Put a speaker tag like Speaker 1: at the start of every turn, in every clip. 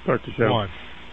Speaker 1: Start the show.
Speaker 2: One.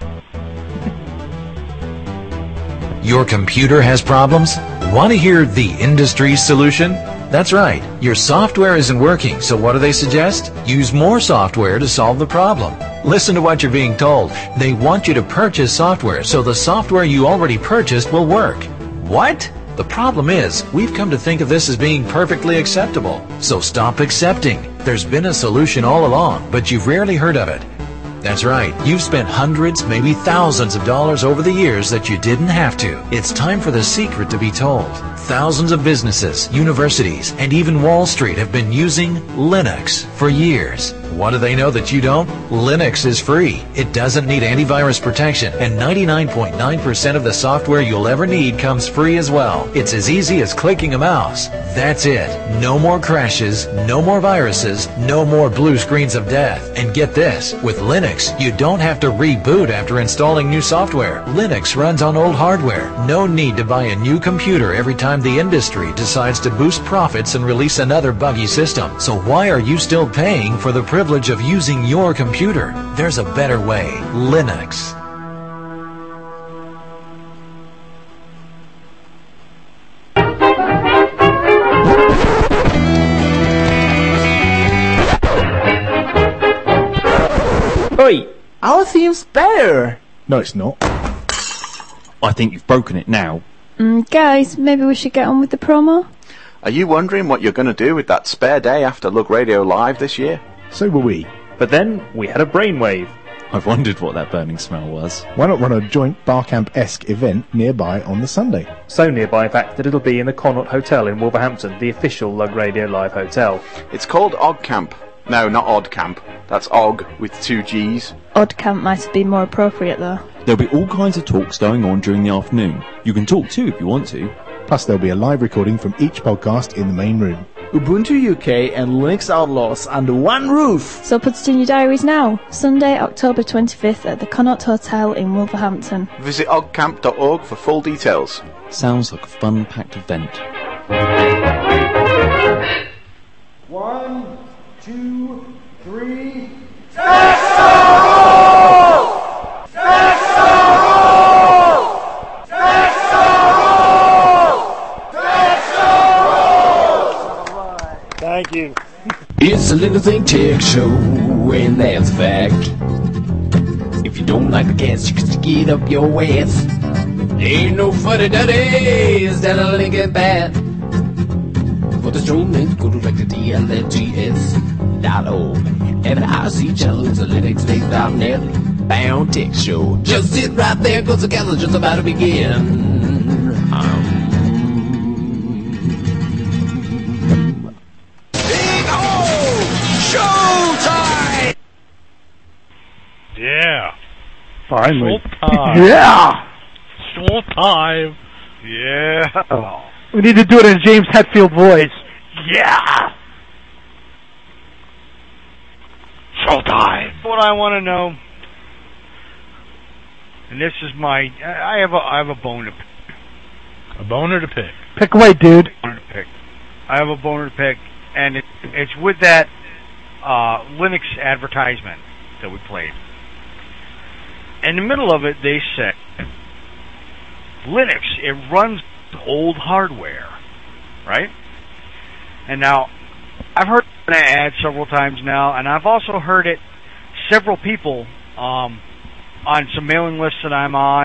Speaker 3: Your computer has problems? Want to hear the industry's solution? That's right. Your software isn't working, so what do they suggest? Use more software to solve the problem. Listen to what you're being told. They want you to purchase software so the software you already purchased will work. What? The problem is, we've come to think of this as being perfectly acceptable. So stop accepting. There's been a solution all along, but you've rarely heard of it. That's right. You've spent hundreds, maybe thousands of dollars over the years that you didn't have to. It's time for the secret to be told. Thousands of businesses, universities, and even Wall Street have been using Linux for years. What do they know that you don't? Linux is free. It doesn't need antivirus protection, and 99.9% of the software you'll ever need comes free as well. It's as easy as clicking a mouse. That's it. No more crashes, no more viruses, no more blue screens of death. And get this, with Linux, you don't have to reboot after installing new software. Linux runs on old hardware. No need to buy a new computer every time the industry decides to boost profits and release another buggy system. So why are you still paying for the privilege of using your computer? There's a better way. Linux.
Speaker 4: Oi! Our theme's better!
Speaker 5: No, it's not.
Speaker 6: I think you've broken it now.
Speaker 7: Guys, maybe we should get on with the promo?
Speaker 8: Are you wondering what you're going to do with that spare day after Lug Radio Live this year?
Speaker 5: So were we.
Speaker 2: But then we had a brainwave.
Speaker 6: I've wondered what that burning smell was.
Speaker 5: Why not run a joint Barcamp-esque event nearby on the Sunday?
Speaker 2: So nearby, in fact, that it'll be in the Connaught Hotel in Wolverhampton, the official Lug Radio Live hotel.
Speaker 8: It's called Og Camp. No, not Odd Camp. That's Og with 2 G's.
Speaker 7: Odd Camp might have been more appropriate, though.
Speaker 6: There'll be all kinds of talks going on during the afternoon. You can talk too if you want to.
Speaker 5: Plus there'll be a live recording from each podcast in the main room.
Speaker 4: Ubuntu UK and Linux Outlaws under one roof!
Speaker 7: So put it in your diaries now. Sunday, October 25th at the Connaught Hotel in Wolverhampton.
Speaker 8: Visit ogcamp.org for full details.
Speaker 6: Sounds like a fun-packed event.
Speaker 9: 1, 2, 3...
Speaker 1: Thank you.
Speaker 10: It's a Little Thing Tech Show, and that's a fact. If you don't like the cats, you can stick it up your ass. Ain't no funny duddies that a Lincoln bad. For the streaming, go direct to DLFGS.org. And the IC channel is a linuxface.net bound tech show. Just sit right there, cause the gal's just about to begin.
Speaker 9: Showtime!
Speaker 1: Yeah.
Speaker 5: Finally.
Speaker 1: Showtime.
Speaker 5: Yeah!
Speaker 1: Showtime. Yeah.
Speaker 11: Oh. We need to do it in James Hetfield voice.
Speaker 1: Yeah. Showtime. What I want to know, and this is my, I have a bone to pick. A boner to pick.
Speaker 11: Pick away, dude.
Speaker 1: Boner to pick. I have a boner to pick, and it's with that Linux advertisement that we played. In the middle of it, they said, Linux, it runs old hardware, right? And now, I've heard that ad several times now, and I've also heard it several people on some mailing lists that I'm on,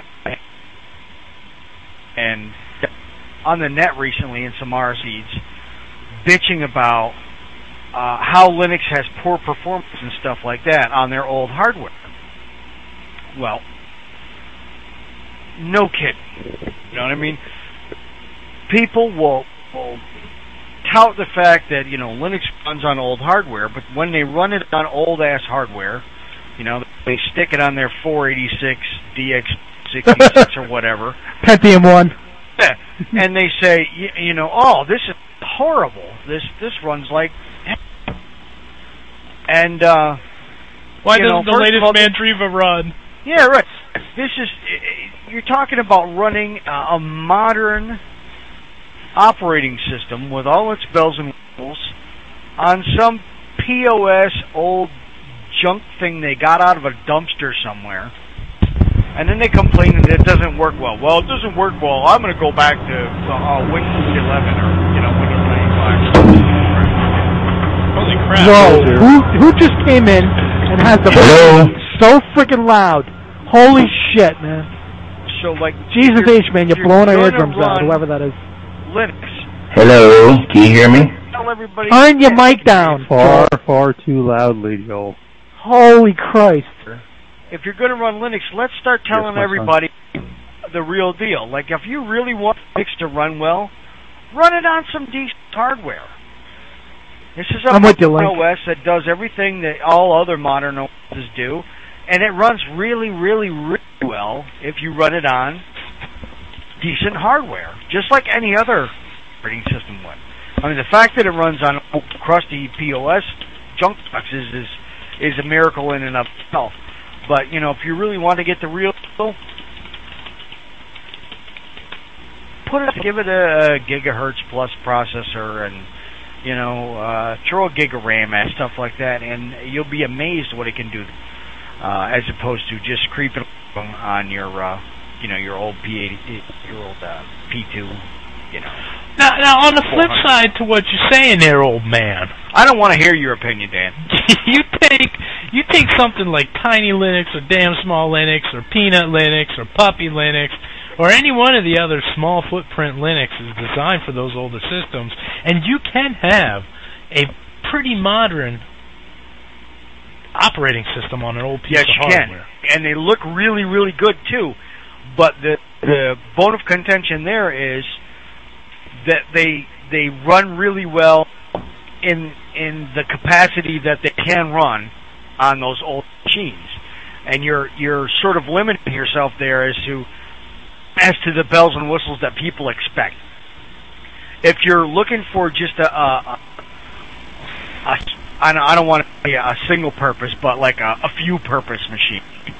Speaker 1: and on the net recently in some RSEs, bitching about how Linux has poor performance and stuff like that on their old hardware. Well, no kidding. You know what I mean? People will tout the fact that, you know, Linux runs on old hardware, but when they run it on old-ass hardware, you know, they stick it on their 486 DX66 or whatever.
Speaker 11: Pentium 1.
Speaker 1: Yeah, and they say, you know, oh, this is horrible. This runs like... And,
Speaker 12: why doesn't the latest Mandriva run?
Speaker 1: Yeah, right. This is... You're talking about running a modern operating system with all its bells and whistles on some POS old junk thing they got out of a dumpster somewhere, and then they complain that it doesn't work well. Well, it doesn't work well. I'm going to go back to Windows 11 or Windows 95.
Speaker 12: Holy crap!
Speaker 11: Whoa! Who just came in and has the so freaking loud? Holy shit, man!
Speaker 1: So like,
Speaker 11: Jesus H, man, you're blowing our eardrums out. Whoever that is.
Speaker 1: Linux.
Speaker 13: Hello, can you hear me?
Speaker 1: Tell everybody.
Speaker 11: Turn your mic down.
Speaker 14: Far too loudly, Joel.
Speaker 11: Holy Christ!
Speaker 1: If you're going to run Linux, let's start telling everybody the real deal. Like, if you really want Linux to run well, run it on some decent hardware. This is a modern OS that does everything that all other modern OSs do, and it runs really, really, really well if you run it on decent hardware, just like any other operating system would. I mean, the fact that it runs on crusty POS junk boxes is a miracle in and of itself. But, if you really want to get the real deal, give it a gigahertz plus processor and, throw a gig of RAM at stuff like that, and you'll be amazed what it can do, as opposed to just creeping on your old P80, your old P2,
Speaker 15: Now, on the flip side to what you're saying there, old man.
Speaker 1: I don't want to hear your opinion, Dan.
Speaker 15: you take something like Tiny Linux or Damn Small Linux or Peanut Linux or Puppy Linux or any one of the other small footprint Linuxes designed for those older systems, and you can have a pretty modern operating system on an old piece of hardware.
Speaker 1: Yes, you can. And they look really, really good, too. But the bone of contention there is that they run really well in the capacity that they can run on those old machines, and you're sort of limiting yourself there as to the bells and whistles that people expect. If you're looking for just I don't want to say a single purpose, but like a few purpose machine,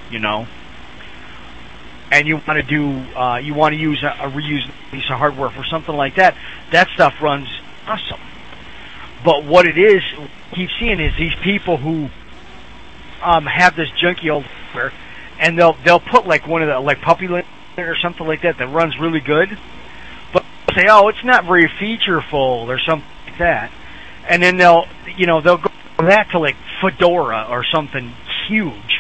Speaker 1: and you want to use a reused piece of hardware for something like that, that stuff runs awesome. But what it is, keep seeing is these people who have this junky old hardware, and they'll put like one of the like Puppy Linux or something like that runs really good, but say, oh, it's not very featureful or something like that, and then they'll go from that to like Fedora or something huge,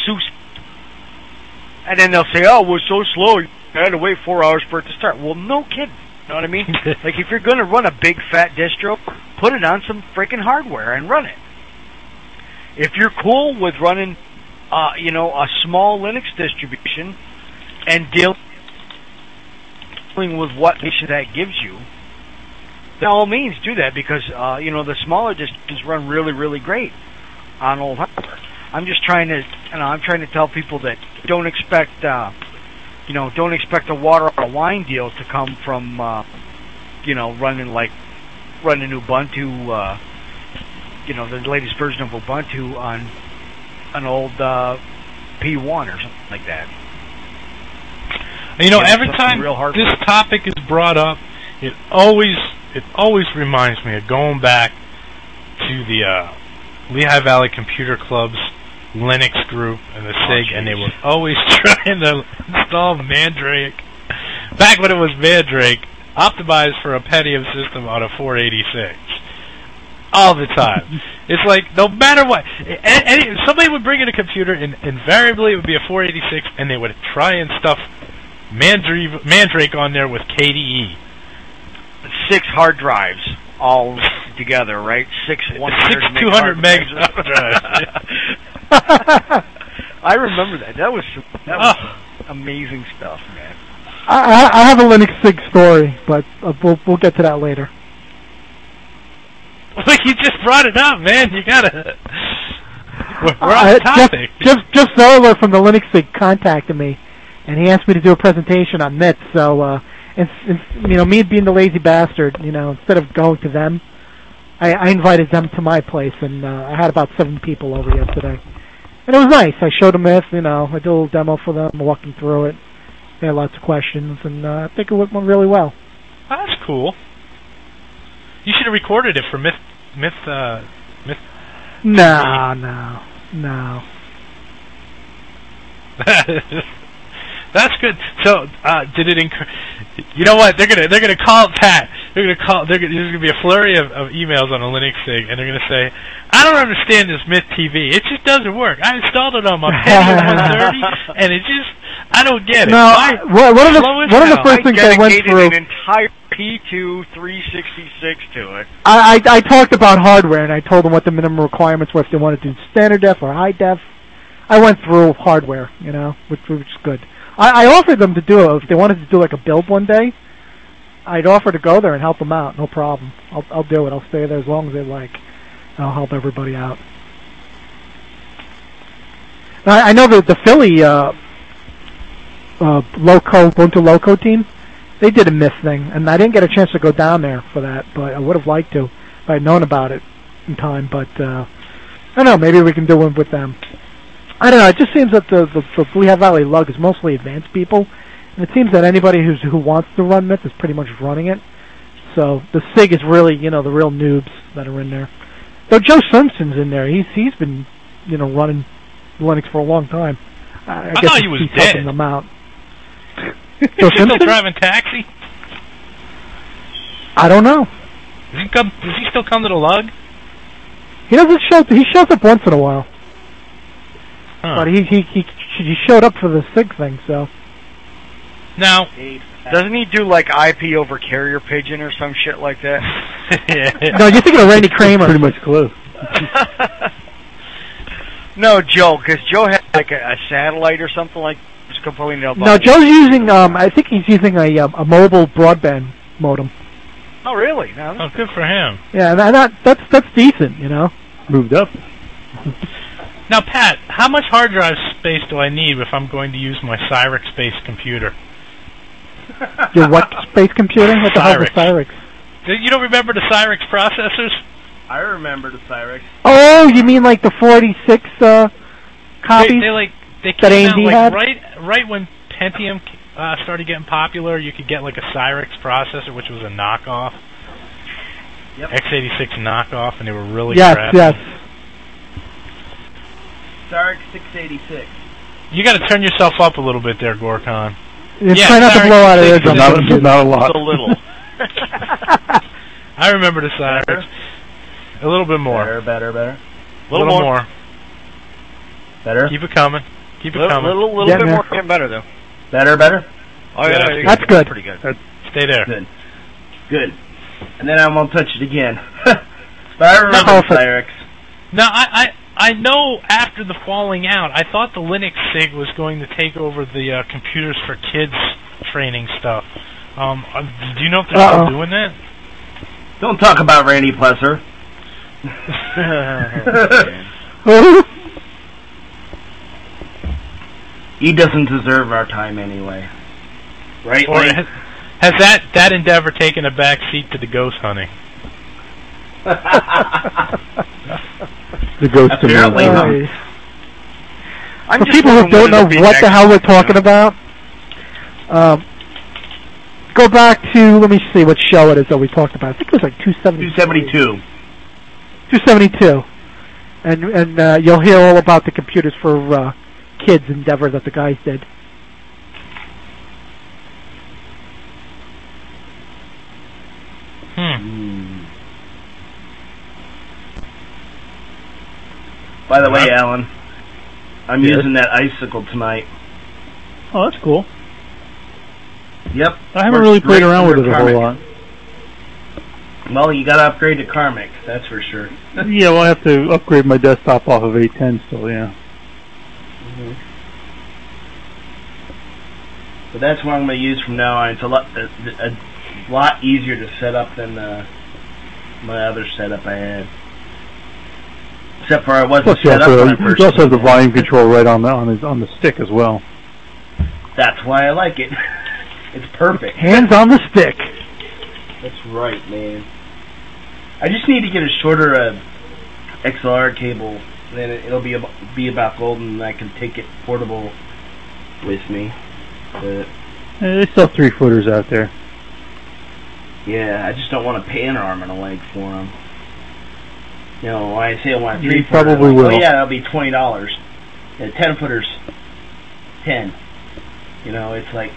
Speaker 1: and then they'll say, oh, it was so slow, you had to wait 4 hours for it to start. Well, no kidding. You know what I mean? Like, if you're going to run a big fat distro, put it on some freaking hardware and run it. If you're cool with running, a small Linux distribution and dealing with what that gives you, by all means do that, because the smaller distributions run really, really great on old hardware. I'm just trying to tell people that don't expect a water on a wine deal to come from running Ubuntu, the latest version of Ubuntu on an old P1 or something like that.
Speaker 15: Every time this topic is brought up, it always reminds me of going back to the Lehigh Valley Computer Club's Linux group and the SIG, and they were always trying to install Mandrake. Back when it was Mandrake, optimized for a Pentium system on a 486. All the time. It's like, no matter what, somebody would bring in a computer, and invariably it would be a 486, and they would try and stuff Mandrake on there with KDE.
Speaker 1: 6 hard drives all together, right? 6
Speaker 15: 200 meg hard drives.
Speaker 1: I remember that. That was amazing stuff, man.
Speaker 11: I have a Linux SIG story, but we'll get to that later.
Speaker 15: Well, you just brought it up, man. You gotta. We're on topic.
Speaker 11: Jeff Zoller from the Linux SIG contacted me, and he asked me to do a presentation on MIT. So, me being the lazy bastard, instead of going to them, I invited them to my place, and I had about 7 people over yesterday. And it was nice. I showed them this, I did a little demo for them, walking through it. They had lots of questions, and I think it went really well.
Speaker 15: Oh, that's cool. You should have recorded it for Myth.
Speaker 11: No. No.
Speaker 15: That's good. So, did it you know what? They're gonna call Pat. There's gonna be a flurry of emails on a Linux thing, and they're gonna say, "I don't understand this Myth TV. It just doesn't work. I installed it on my Pentium 130, and it just, I don't get it."
Speaker 11: No, one of the first things I went through.
Speaker 1: An entire P2 366 to it.
Speaker 11: I talked about hardware, and I told them what the minimum requirements were if they wanted to do standard def or high def. I went through hardware, which is good. I offered them to do it if they wanted to do like a build one day. I'd offer to go there and help them out, no problem. I'll do it. I'll stay there as long as they like. And I'll help everybody out. Now, I know that the Philly Ubuntu Loco team, they did a Myth thing, and I didn't get a chance to go down there for that, but I would have liked to if I'd known about it in time. But I don't know. Maybe we can do one with them. I don't know. It just seems that the Lehigh Valley Lug is mostly advanced people, and it seems that anybody who wants to run Myth is pretty much running it. So the SIG is really, the real noobs that are in there. Though Joe Simpson's in there. He's been, running Linux for a long time. I guess
Speaker 15: thought he was
Speaker 11: he's
Speaker 15: dead.
Speaker 11: helping them out.
Speaker 15: Is he still driving taxi?
Speaker 11: I don't know.
Speaker 15: Does he still come to the Lug?
Speaker 11: He doesn't show. He shows up once in a while.
Speaker 15: Huh.
Speaker 11: But he showed up for the SIG thing, so.
Speaker 15: Now,
Speaker 1: doesn't he do like IP over carrier pigeon or some shit like that?
Speaker 15: Yeah.
Speaker 11: No, you're thinking of Randy Kramer.
Speaker 14: Pretty much close.
Speaker 1: No, Joe, because Joe had like a satellite or something like. Was complaining about.
Speaker 11: No, Joe's using. I think he's using a mobile broadband modem.
Speaker 1: Oh, really? No,
Speaker 15: oh, good for him.
Speaker 11: Yeah, that's decent,
Speaker 14: Moved up.
Speaker 15: Now, Pat, how much hard drive space do I need if I'm going to use my Cyrix-based computer?
Speaker 11: Your what space computer? What the hell is Cyrix?
Speaker 15: You don't remember the Cyrix processors?
Speaker 16: I remember the Cyrix.
Speaker 11: Oh, you mean like the 46 copies
Speaker 15: they
Speaker 11: that
Speaker 15: came
Speaker 11: AMD
Speaker 15: out
Speaker 11: had?
Speaker 15: right when Pentium started getting popular. You could get like a Cyrix processor, which was a knockoff.
Speaker 16: Yep.
Speaker 15: x86 knockoff, and they were really
Speaker 11: crappy. Yes.
Speaker 16: Cyrix 686.
Speaker 15: You got to turn yourself up a little bit there, Gorkon.
Speaker 11: Try not to blow out of eardrum.
Speaker 14: Not a lot.
Speaker 1: Just a little.
Speaker 15: I remember the Cyrix. Better? A little bit more.
Speaker 16: Better.
Speaker 15: A little more.
Speaker 16: Better.
Speaker 15: Keep it coming. Keep it coming.
Speaker 1: Little bit more. Getting better though.
Speaker 16: Better.
Speaker 1: Oh yeah,
Speaker 11: that's good.
Speaker 1: Pretty good.
Speaker 15: Stay there.
Speaker 16: Good. And then I won't touch it again. But I remember Cyrix.
Speaker 15: Now I know after the falling out, I thought the Linux SIG was going to take over the computers for kids training stuff. Do you know if they're still doing that?
Speaker 16: Don't talk about Randy Plesser. He doesn't deserve our time anyway. Right?
Speaker 15: Or has that endeavor taken a back seat to the ghost hunting?
Speaker 14: The ghost
Speaker 16: apparently
Speaker 14: community.
Speaker 11: For people who don't know what the hell we're talking about, go back to, let me see what show it is that we talked about. I think it was like 272. 272. And you'll hear all about the computers for kids endeavor that the guys did.
Speaker 16: By the way, Alan, I'm using that icicle tonight.
Speaker 14: Oh, that's cool.
Speaker 16: Yep.
Speaker 14: I haven't really played around with it a whole lot.
Speaker 16: Well, you got to upgrade to Karmic, that's for sure.
Speaker 14: Yeah, well, I have to upgrade my desktop off of 810 still, yeah.
Speaker 16: Mm-hmm. But that's what I'm going to use from now on. It's a lot easier to set up than my other setup I had. Except for I wasn't set up when I first.
Speaker 14: You also have the volume control right on the stick as well.
Speaker 16: That's why I like it. It's perfect.
Speaker 11: Hands on the stick.
Speaker 16: That's right, man. I just need to get a shorter XLR cable, and then it'll be about golden, and I can take it portable with me.
Speaker 14: They sell 3-footers out there.
Speaker 16: Yeah, I just don't want a pan arm and a leg for them. You know, when I say I want a 3-footer,
Speaker 14: You probably will.
Speaker 16: oh yeah, that'll be $20. A 10-footer's $10. You know, it's like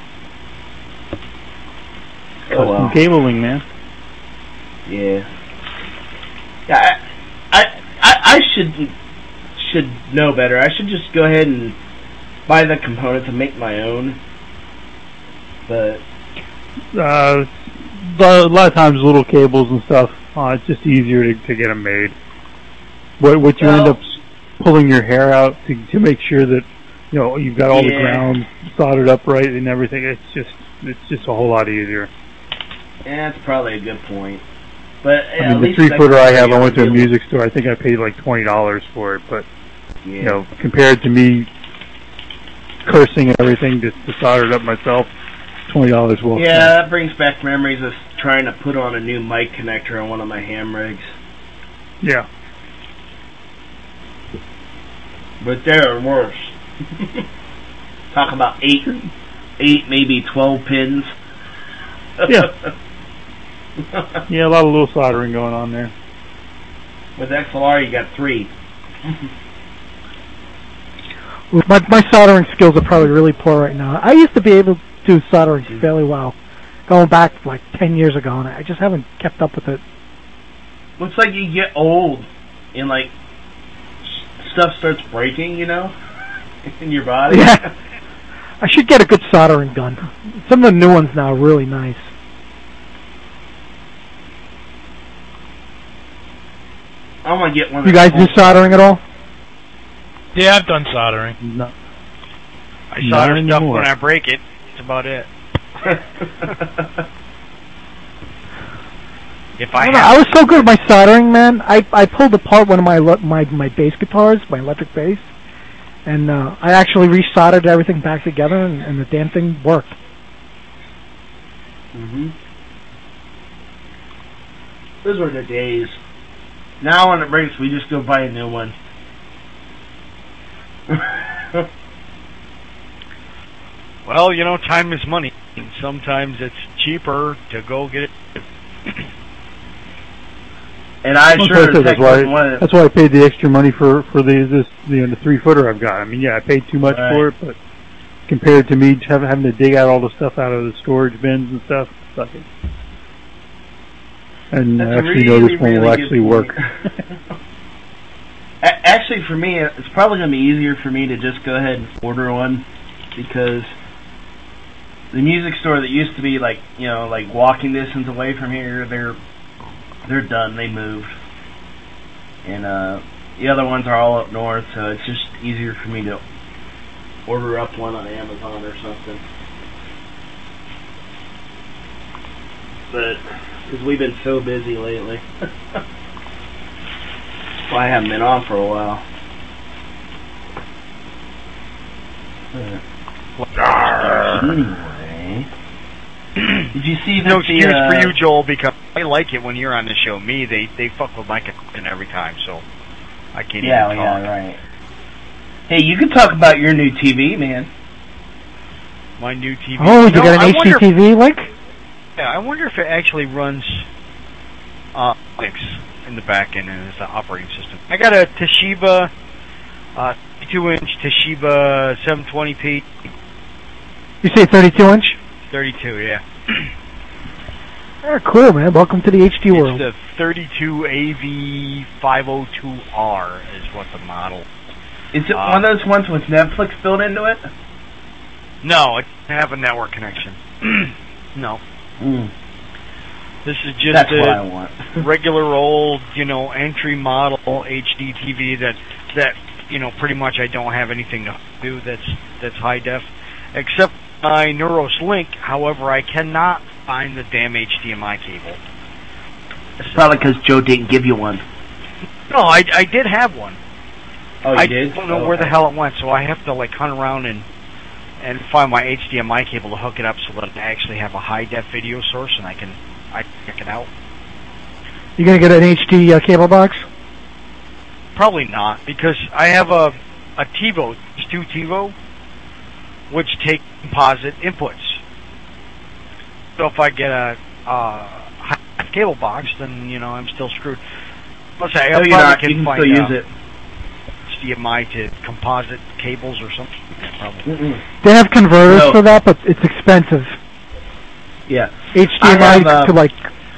Speaker 14: Custom cabling, man.
Speaker 16: Yeah. Yeah, I should know better. I should just go ahead and buy the components and make my own. But
Speaker 14: a lot of times, little cables and stuff. It's just easier to get them made. What you end up pulling your hair out to make sure that you've got all the ground soldered up right and everything. It's just a whole lot easier.
Speaker 16: Yeah, that's probably a good point. But
Speaker 14: I mean, the 3-footer I have, I went to a music store. I think I paid like $20 for it. But compared to me cursing and everything to solder it up myself, $20 well.
Speaker 16: Yeah, that brings back memories of trying to put on a new mic connector on one of my ham rigs.
Speaker 14: Yeah.
Speaker 16: But they're worse. Talk about 8, maybe 12 pins.
Speaker 14: Yeah. Yeah, a lot of little soldering going on there.
Speaker 16: With XLR, you got 3.
Speaker 11: My soldering skills are probably really poor right now. I used to be able to do soldering fairly well, going back like 10 years ago, and I just haven't kept up with it.
Speaker 16: Looks like you get old, and like stuff starts breaking, in your body.
Speaker 11: Yeah. I should get a good soldering gun. Some of the new ones now are really nice.
Speaker 16: I'm gonna get one.
Speaker 11: You guys do soldering at all?
Speaker 15: Yeah, I've done soldering.
Speaker 14: No.
Speaker 1: I solder stuff when I break it. That's about it.
Speaker 11: I was so good at my soldering, man. I pulled apart one of my bass guitars, my electric bass, and I actually resoldered everything back together, and the damn thing worked.
Speaker 16: Those were the days. Now when it breaks, we just go buy a new one.
Speaker 1: Well, time is money. And sometimes it's cheaper to go get it.
Speaker 16: And I
Speaker 14: that's why I paid the extra money for the 3-footer I've got. I mean, yeah, I paid too much for it, but compared to me having to dig out all the stuff out of the storage bins and stuff, fuck it. And I actually know this one will actually work.
Speaker 16: Actually, for me, it's probably going to be easier for me to just go ahead and order one, because the music store that used to be like walking distance away from here, they're done. They moved, and the other ones are all up north, so it's just easier for me to order up one on Amazon or something. But because we've been so busy lately. Well, I haven't been on for a while. Anyway, did you see that?
Speaker 1: No excuse for you, Joel, because I like it when you're on the show. Me, they fuck with my content every time, so I can't even talk.
Speaker 16: Yeah, right. Hey, you can talk about your new TV, man.
Speaker 1: My new TV.
Speaker 11: Oh, you got an HDTV link?
Speaker 1: Yeah, I wonder if it actually runs Linux in the back end as the operating system. I got a Toshiba 32-inch Toshiba 720p.
Speaker 11: You say 32-inch?
Speaker 1: 32, yeah.
Speaker 11: Oh, cool, man. Welcome to the HD world.
Speaker 1: It's the 32AV502R is what the model.
Speaker 16: Is it one of those ones with Netflix built into it?
Speaker 1: No, it doesn't have a network connection. No. This is just
Speaker 16: That's what I want.
Speaker 1: regular old, entry model HD TV that pretty much I don't have anything to do that's high def, except my Neuros Link. However, I cannot find the damn HDMI cable.
Speaker 16: It's probably because Joe didn't give you one.
Speaker 1: No, I did have one.
Speaker 16: Oh, you did?
Speaker 1: I don't know where the hell it went, so I have to hunt around and find my HDMI cable to hook it up so that I actually have a high def video source and I can check it out.
Speaker 11: You gonna get an HD cable box?
Speaker 1: Probably not, because I have a TiVo, Stu TiVo, which take composite inputs. So if I get a high cable box, then I'm still screwed. I'll say,
Speaker 16: No,
Speaker 1: I
Speaker 16: you're not.
Speaker 1: can
Speaker 16: You can
Speaker 1: find
Speaker 16: still use it.
Speaker 1: HDMI to composite cables or something. Probably.
Speaker 11: They have converters
Speaker 16: No.
Speaker 11: for that, but it's expensive.
Speaker 16: Yeah.
Speaker 11: HDMI to like.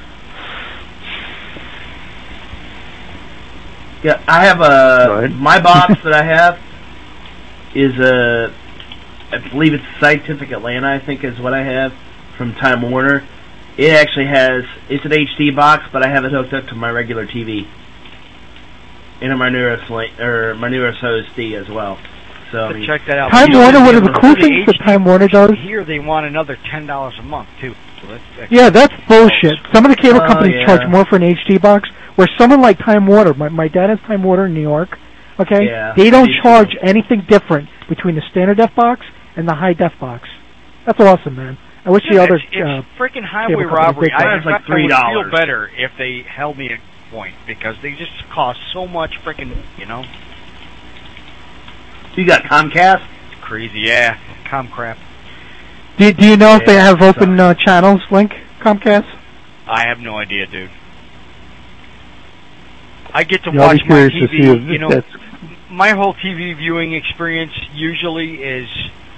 Speaker 16: Yeah, I have my box that I have is I believe it's Scientific Atlanta, I think is what I have from Time Warner. It actually it's an HD box, but I have it hooked up to my regular TV. And my newest OSD as well. So I mean,
Speaker 1: check that out.
Speaker 11: Time Warner, one of the cool things that Time Warner does.
Speaker 1: Here they want another $10 a month too. So that's
Speaker 11: Yeah, that's bullshit. Some of the cable companies
Speaker 16: yeah.
Speaker 11: charge more for an HD box, where someone like Time Warner, my dad has Time Warner in New York, okay?
Speaker 16: Yeah,
Speaker 11: they don't
Speaker 16: me too.
Speaker 11: charge anything different between the standard def box and the high def box. That's awesome, man. I wish the other
Speaker 1: it's freaking highway
Speaker 11: cable companies
Speaker 1: robbery.
Speaker 11: did that.
Speaker 1: I would feel better if they held me at point because they just cost so much freaking,
Speaker 16: You got Comcast?
Speaker 1: It's crazy, yeah. Comcrap.
Speaker 11: Do you know if they have open channels, Link, Comcast?
Speaker 1: I have no idea, dude. I get to
Speaker 14: Yeah, I'll
Speaker 1: watch
Speaker 14: be
Speaker 1: my
Speaker 14: curious to see
Speaker 1: TV,
Speaker 14: if that's-
Speaker 1: my whole TV viewing experience usually is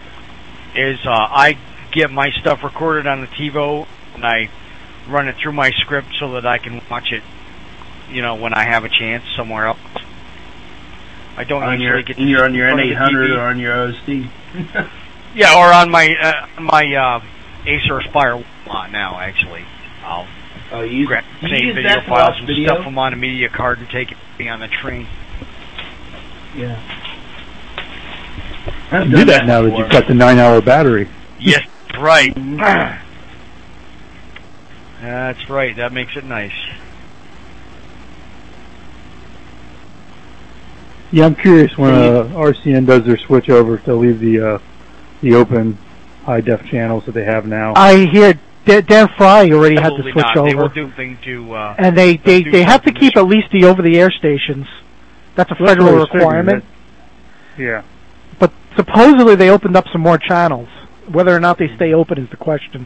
Speaker 1: I get my stuff recorded on the TiVo and I run it through my script so that I can watch it, when I have a chance somewhere else. I don't usually get to
Speaker 16: You're on
Speaker 1: sit
Speaker 16: your
Speaker 1: in front of the
Speaker 16: N800
Speaker 1: TV.
Speaker 16: or on your OSD.
Speaker 1: Yeah, or on my Acer Aspire lot now. Actually, I'll grab
Speaker 16: you
Speaker 1: same
Speaker 16: use
Speaker 1: video
Speaker 16: that to
Speaker 1: files
Speaker 16: watch
Speaker 1: and
Speaker 16: video?
Speaker 1: stuff them on a media card and take it on the train.
Speaker 16: Yeah.
Speaker 14: You can do that now that you've got the 9-hour battery.
Speaker 1: Yes, right. That's right. That makes it nice.
Speaker 14: Yeah, I'm curious when RCN does their switch over to leave the open high def channels that they have now.
Speaker 11: I hear Dan Fry already had to
Speaker 1: Absolutely
Speaker 11: switch
Speaker 1: not.
Speaker 11: over.
Speaker 1: They will do things to.
Speaker 11: And they have to keep at least the over-the-air stations. That's a
Speaker 14: Well, that's
Speaker 11: federal
Speaker 14: what I was figuring,
Speaker 11: requirement.
Speaker 14: Yeah.
Speaker 11: But supposedly they opened up some more channels. Whether or not they stay open is the question.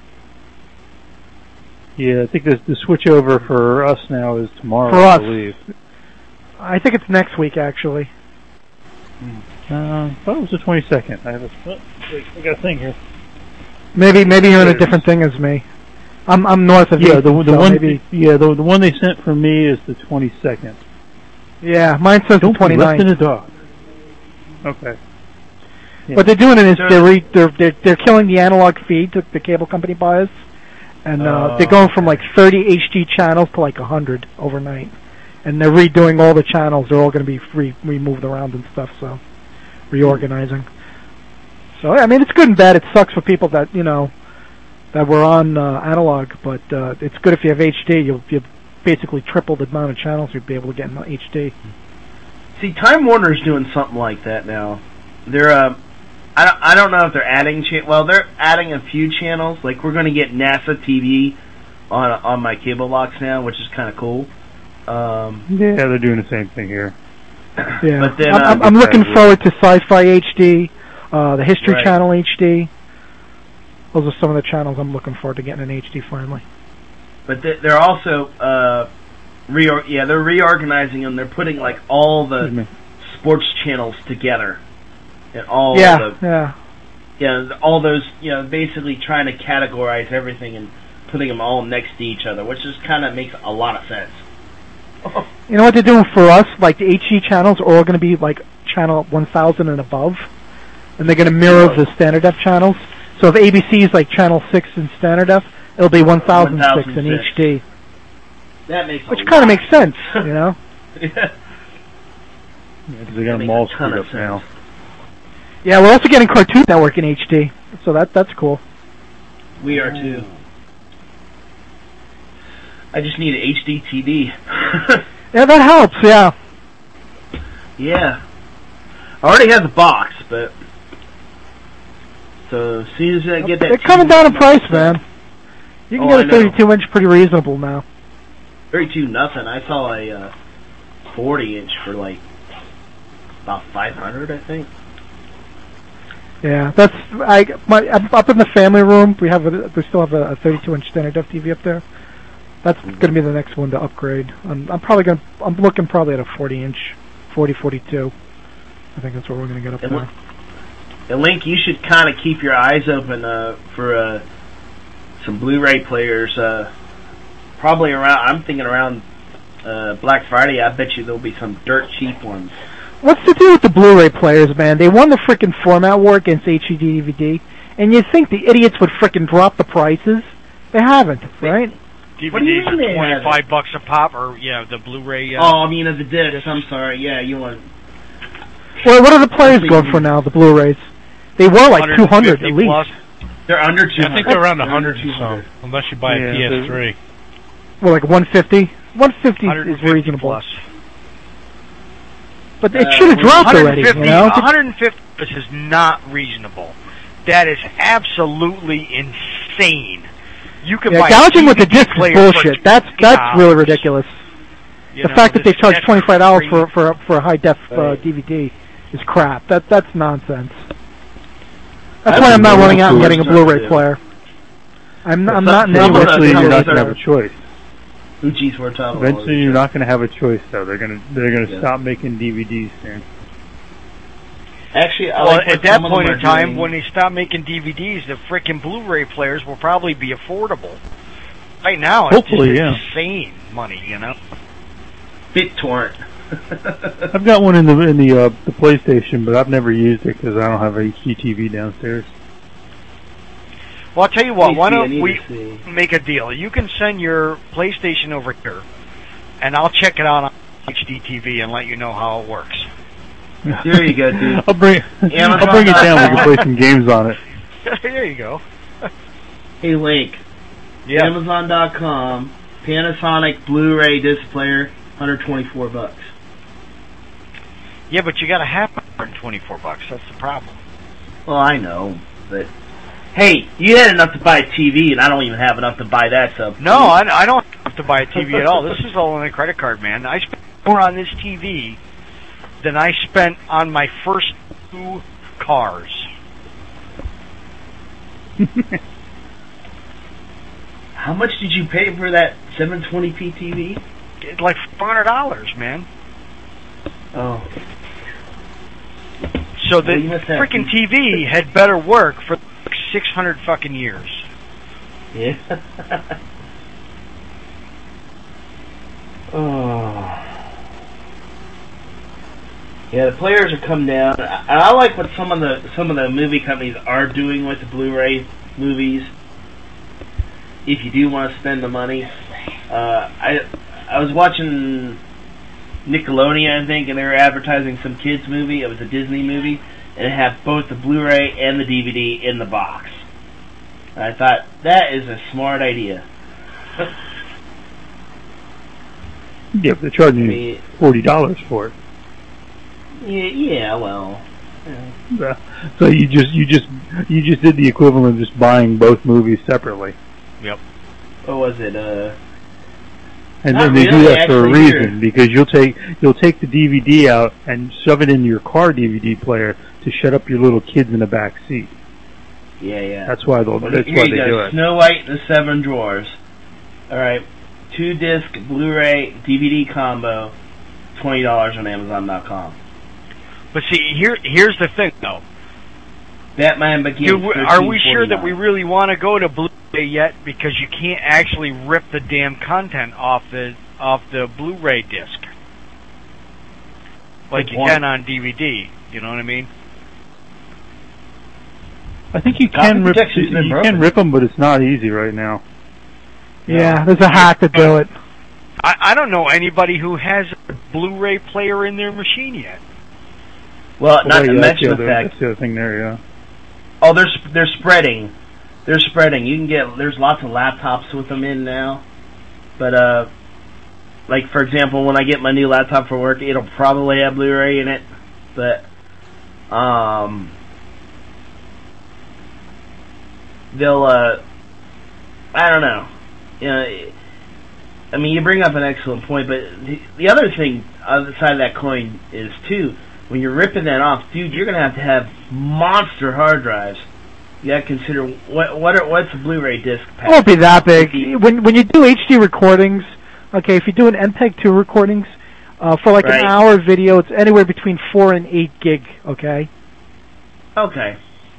Speaker 14: Yeah, I think the switch over for us now is tomorrow,
Speaker 11: For
Speaker 14: I
Speaker 11: us.
Speaker 14: believe.
Speaker 11: I think it's next week, actually.
Speaker 14: I thought it was the 22nd. I got a thing here.
Speaker 11: Maybe you're in a different thing as me. I'm north of
Speaker 14: Yeah,
Speaker 11: East,
Speaker 14: the
Speaker 11: so
Speaker 14: one.
Speaker 11: maybe.
Speaker 14: Yeah, the one they sent from me is the 22nd.
Speaker 11: Yeah, mine says the
Speaker 14: Don't be left
Speaker 11: 29th.
Speaker 14: in the dark. Okay. Yeah.
Speaker 11: What they're doing is they're killing the analog feed that the cable company buys, and they're going from like 30 HD channels to like 100 overnight, and they're redoing all the channels. They're all going to be removed around and stuff. So reorganizing. So I mean, it's good and bad. It sucks for people that that were on analog, but it's good if you have HD. You'll basically triple the amount of channels you'll be able to get in HD.
Speaker 16: See, Time Warner's doing something like that now. They're I don't know if they're adding they're adding a few channels. Like we're going to get NASA TV on my cable box now, which is kind of cool.
Speaker 14: Yeah, they're doing the same thing here.
Speaker 11: Yeah,
Speaker 16: But then,
Speaker 11: I'm looking forward to Sci-Fi HD, the History
Speaker 16: Right.
Speaker 11: Channel HD. Those are some of the channels I'm looking forward to getting in HD finally.
Speaker 16: But they're also they're reorganizing them. They're putting like all the sports channels together, and all all those basically trying to categorize everything and putting them all next to each other, which just kind of makes a lot of sense.
Speaker 11: You know what they're doing for us? Like the HD channels are all going to be like channel 1000 and above, and they're going to mirror the standard def channels. So if ABC is like channel 6 in standard def, it'll be 1006 in
Speaker 16: 1006.
Speaker 11: HD,
Speaker 16: That makes
Speaker 11: which kind of makes sense,
Speaker 16: Yeah,
Speaker 14: because they got them all screwed up now.
Speaker 11: Yeah, we're also getting Cartoon Network in HD, so that's cool.
Speaker 16: We are too. I just need an HD TV.
Speaker 11: Yeah, that helps. Yeah.
Speaker 16: Yeah. I already have the box, but so as soon as I get that,
Speaker 11: They're coming down in price, man. You can
Speaker 16: Oh,
Speaker 11: get a
Speaker 16: I know.
Speaker 11: 32 inch pretty reasonable now.
Speaker 16: 32 nothing. I saw a 40 inch for like about 500, I think.
Speaker 11: Yeah, that's I'm up in the family room. We still have a 32 inch standard def TV up there. That's going to be the next one to upgrade. I'm looking probably at a 40-inch, 42. I think that's what we're going to get up there.
Speaker 16: And Link, you should kind of keep your eyes open for some Blu-ray players. Probably around. I'm thinking around Black Friday. I bet you there'll be some dirt cheap ones.
Speaker 11: What's the deal with the Blu-ray players, man? They won the frickin' format war against HD DVD, and you'd think the idiots would frickin' drop the prices. They haven't, right?
Speaker 1: DVDs are $25 a pop, or the Blu-ray.
Speaker 16: I mean the discs. I'm sorry. Yeah, you want.
Speaker 11: Well, what are the players going for now? The Blu-rays. They were like 200 at least.
Speaker 1: Plus.
Speaker 16: They're under 200.
Speaker 15: I think they're around 100 or so, unless you buy a PS3.
Speaker 11: Well, like 150. 150 is reasonable.
Speaker 1: Plus.
Speaker 11: But it should have dropped already.
Speaker 1: 150 is not reasonable. That is absolutely insane. You can buy
Speaker 11: gouging with the disc is bullshit. That's really ridiculous. The fact that they charge $25 for a high def DVD is crap. That's nonsense. That's why I'm not running out and getting a Blu-ray player. I'm not.
Speaker 14: Eventually, you're not going to have a choice.
Speaker 16: Eventually,
Speaker 14: you're not going to have a choice, though. They're going to stop making DVDs soon.
Speaker 16: Actually,
Speaker 1: at that point in time, when they stop making DVDs, the frickin' Blu-ray players will probably be affordable. Right now, it's insane money,
Speaker 16: BitTorrent.
Speaker 14: I've got one in the PlayStation, but I've never used it because I don't have a HDTV downstairs.
Speaker 1: Well, I'll tell you what. Why don't we make a deal? You can send your PlayStation over here, and I'll check it out on HDTV and let you know how it works.
Speaker 16: There you go, dude.
Speaker 14: I'll bring it down. We can play some games on it.
Speaker 1: There you go.
Speaker 16: Hey, Link.
Speaker 1: Yeah.
Speaker 16: Amazon.com. Panasonic Blu-ray disc player, $124.
Speaker 1: Yeah, but you got to have $124. That's the problem.
Speaker 16: Well, I know, but hey, you had enough to buy a TV, and I don't even have enough to buy that stuff.
Speaker 1: No, I don't have to buy a TV at all. This is all on a credit card, man. I spent more on this TV than I spent on my first 2 cars.
Speaker 16: How much did you pay for that 720p TV?
Speaker 1: It's like $400, man.
Speaker 16: Oh.
Speaker 1: So the freaking TV had better work for 600 fucking years.
Speaker 16: Yeah. Oh. Yeah, the players are coming down. I like what some of the movie companies are doing with the Blu-ray movies. If you do want to spend the money, I was watching Nickelodeon, I think, and they were advertising some kids movie. It was a Disney movie, and it had both the Blu-ray and the DVD in the box. And I thought that is a smart idea.
Speaker 14: Yeah, but they're charging you $40 for it.
Speaker 16: Yeah, well.
Speaker 14: Yeah. So you just did the equivalent of just buying both movies separately.
Speaker 1: Yep.
Speaker 16: What was it?
Speaker 14: And then they do that for a reason, because you'll take the DVD out and shove it into your car DVD player to shut up your little kids in the back seat.
Speaker 16: Yeah.
Speaker 14: That's why they do it.
Speaker 16: Snow White and the Seven Dwarfs. All right, 2-disc Blu-ray DVD combo, $20 on Amazon.com.
Speaker 1: But see, here's the thing, though.
Speaker 16: Batman Begins.
Speaker 1: Are we sure that we really want to go to Blu-ray yet? Because you can't actually rip the damn content off the Blu-ray disc like you can on DVD. You know what I mean?
Speaker 14: I think you can rip them, but it's not easy right now.
Speaker 11: Yeah, there's a hack to do it.
Speaker 1: I don't know anybody who has a Blu-ray player in their machine yet.
Speaker 16: Well, not to mention the fact.
Speaker 14: That's the other thing there, yeah.
Speaker 16: Oh, they're spreading. They're spreading. You can get. There's lots of laptops with them in now, but like for example, when I get my new laptop for work, it'll probably have Blu-ray in it, but they'll I don't know. You know, I mean, you bring up an excellent point, but the other thing on the side of that coin is too. When you're ripping that off, dude, you're going to have monster hard drives. You gotta consider what's a Blu-ray disc.
Speaker 11: It won't be that big. When you do HD recordings, okay, if you do an MPEG-2 recordings, for like an hour video, it's anywhere between 4 and 8 gig. Okay.
Speaker 16: Okay.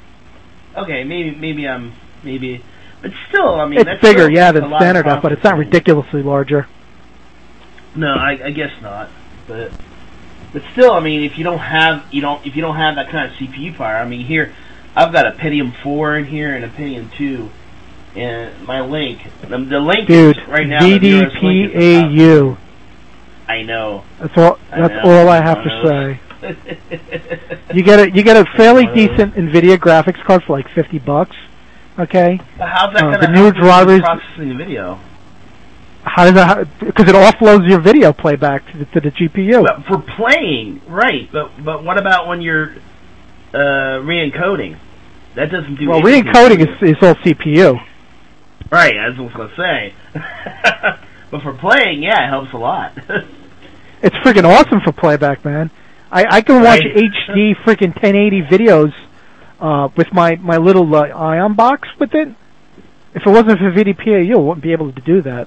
Speaker 16: Maybe, but still, I mean,
Speaker 11: it's
Speaker 16: that's
Speaker 11: bigger,
Speaker 16: still
Speaker 11: than standard up, but it's not ridiculously larger.
Speaker 16: No, I guess not. But still, I mean, if you don't have that kind of CPU power, I mean, here I've got a Pentium 4 in here and a Pentium 2, and my link, the link
Speaker 11: Dude,
Speaker 16: is right now.
Speaker 11: VDPAU.
Speaker 16: I know.
Speaker 11: That's all I have to say. You get a fairly decent NVIDIA graphics card for like $50. Okay.
Speaker 16: But how's that going
Speaker 11: to new drivers
Speaker 16: processing the video?
Speaker 11: How does that? Because it offloads your video playback to the GPU.
Speaker 16: But for playing, right? But what about when you're re-encoding? That doesn't do.
Speaker 11: Well, re-encoding is all CPU.
Speaker 16: Right, as I was gonna say. But for playing, yeah, it helps a lot.
Speaker 11: It's freaking awesome for playback, man. I can watch HD freaking 1080 videos with my little Ion box with it. If it wasn't for VDPAU, I wouldn't be able to do that.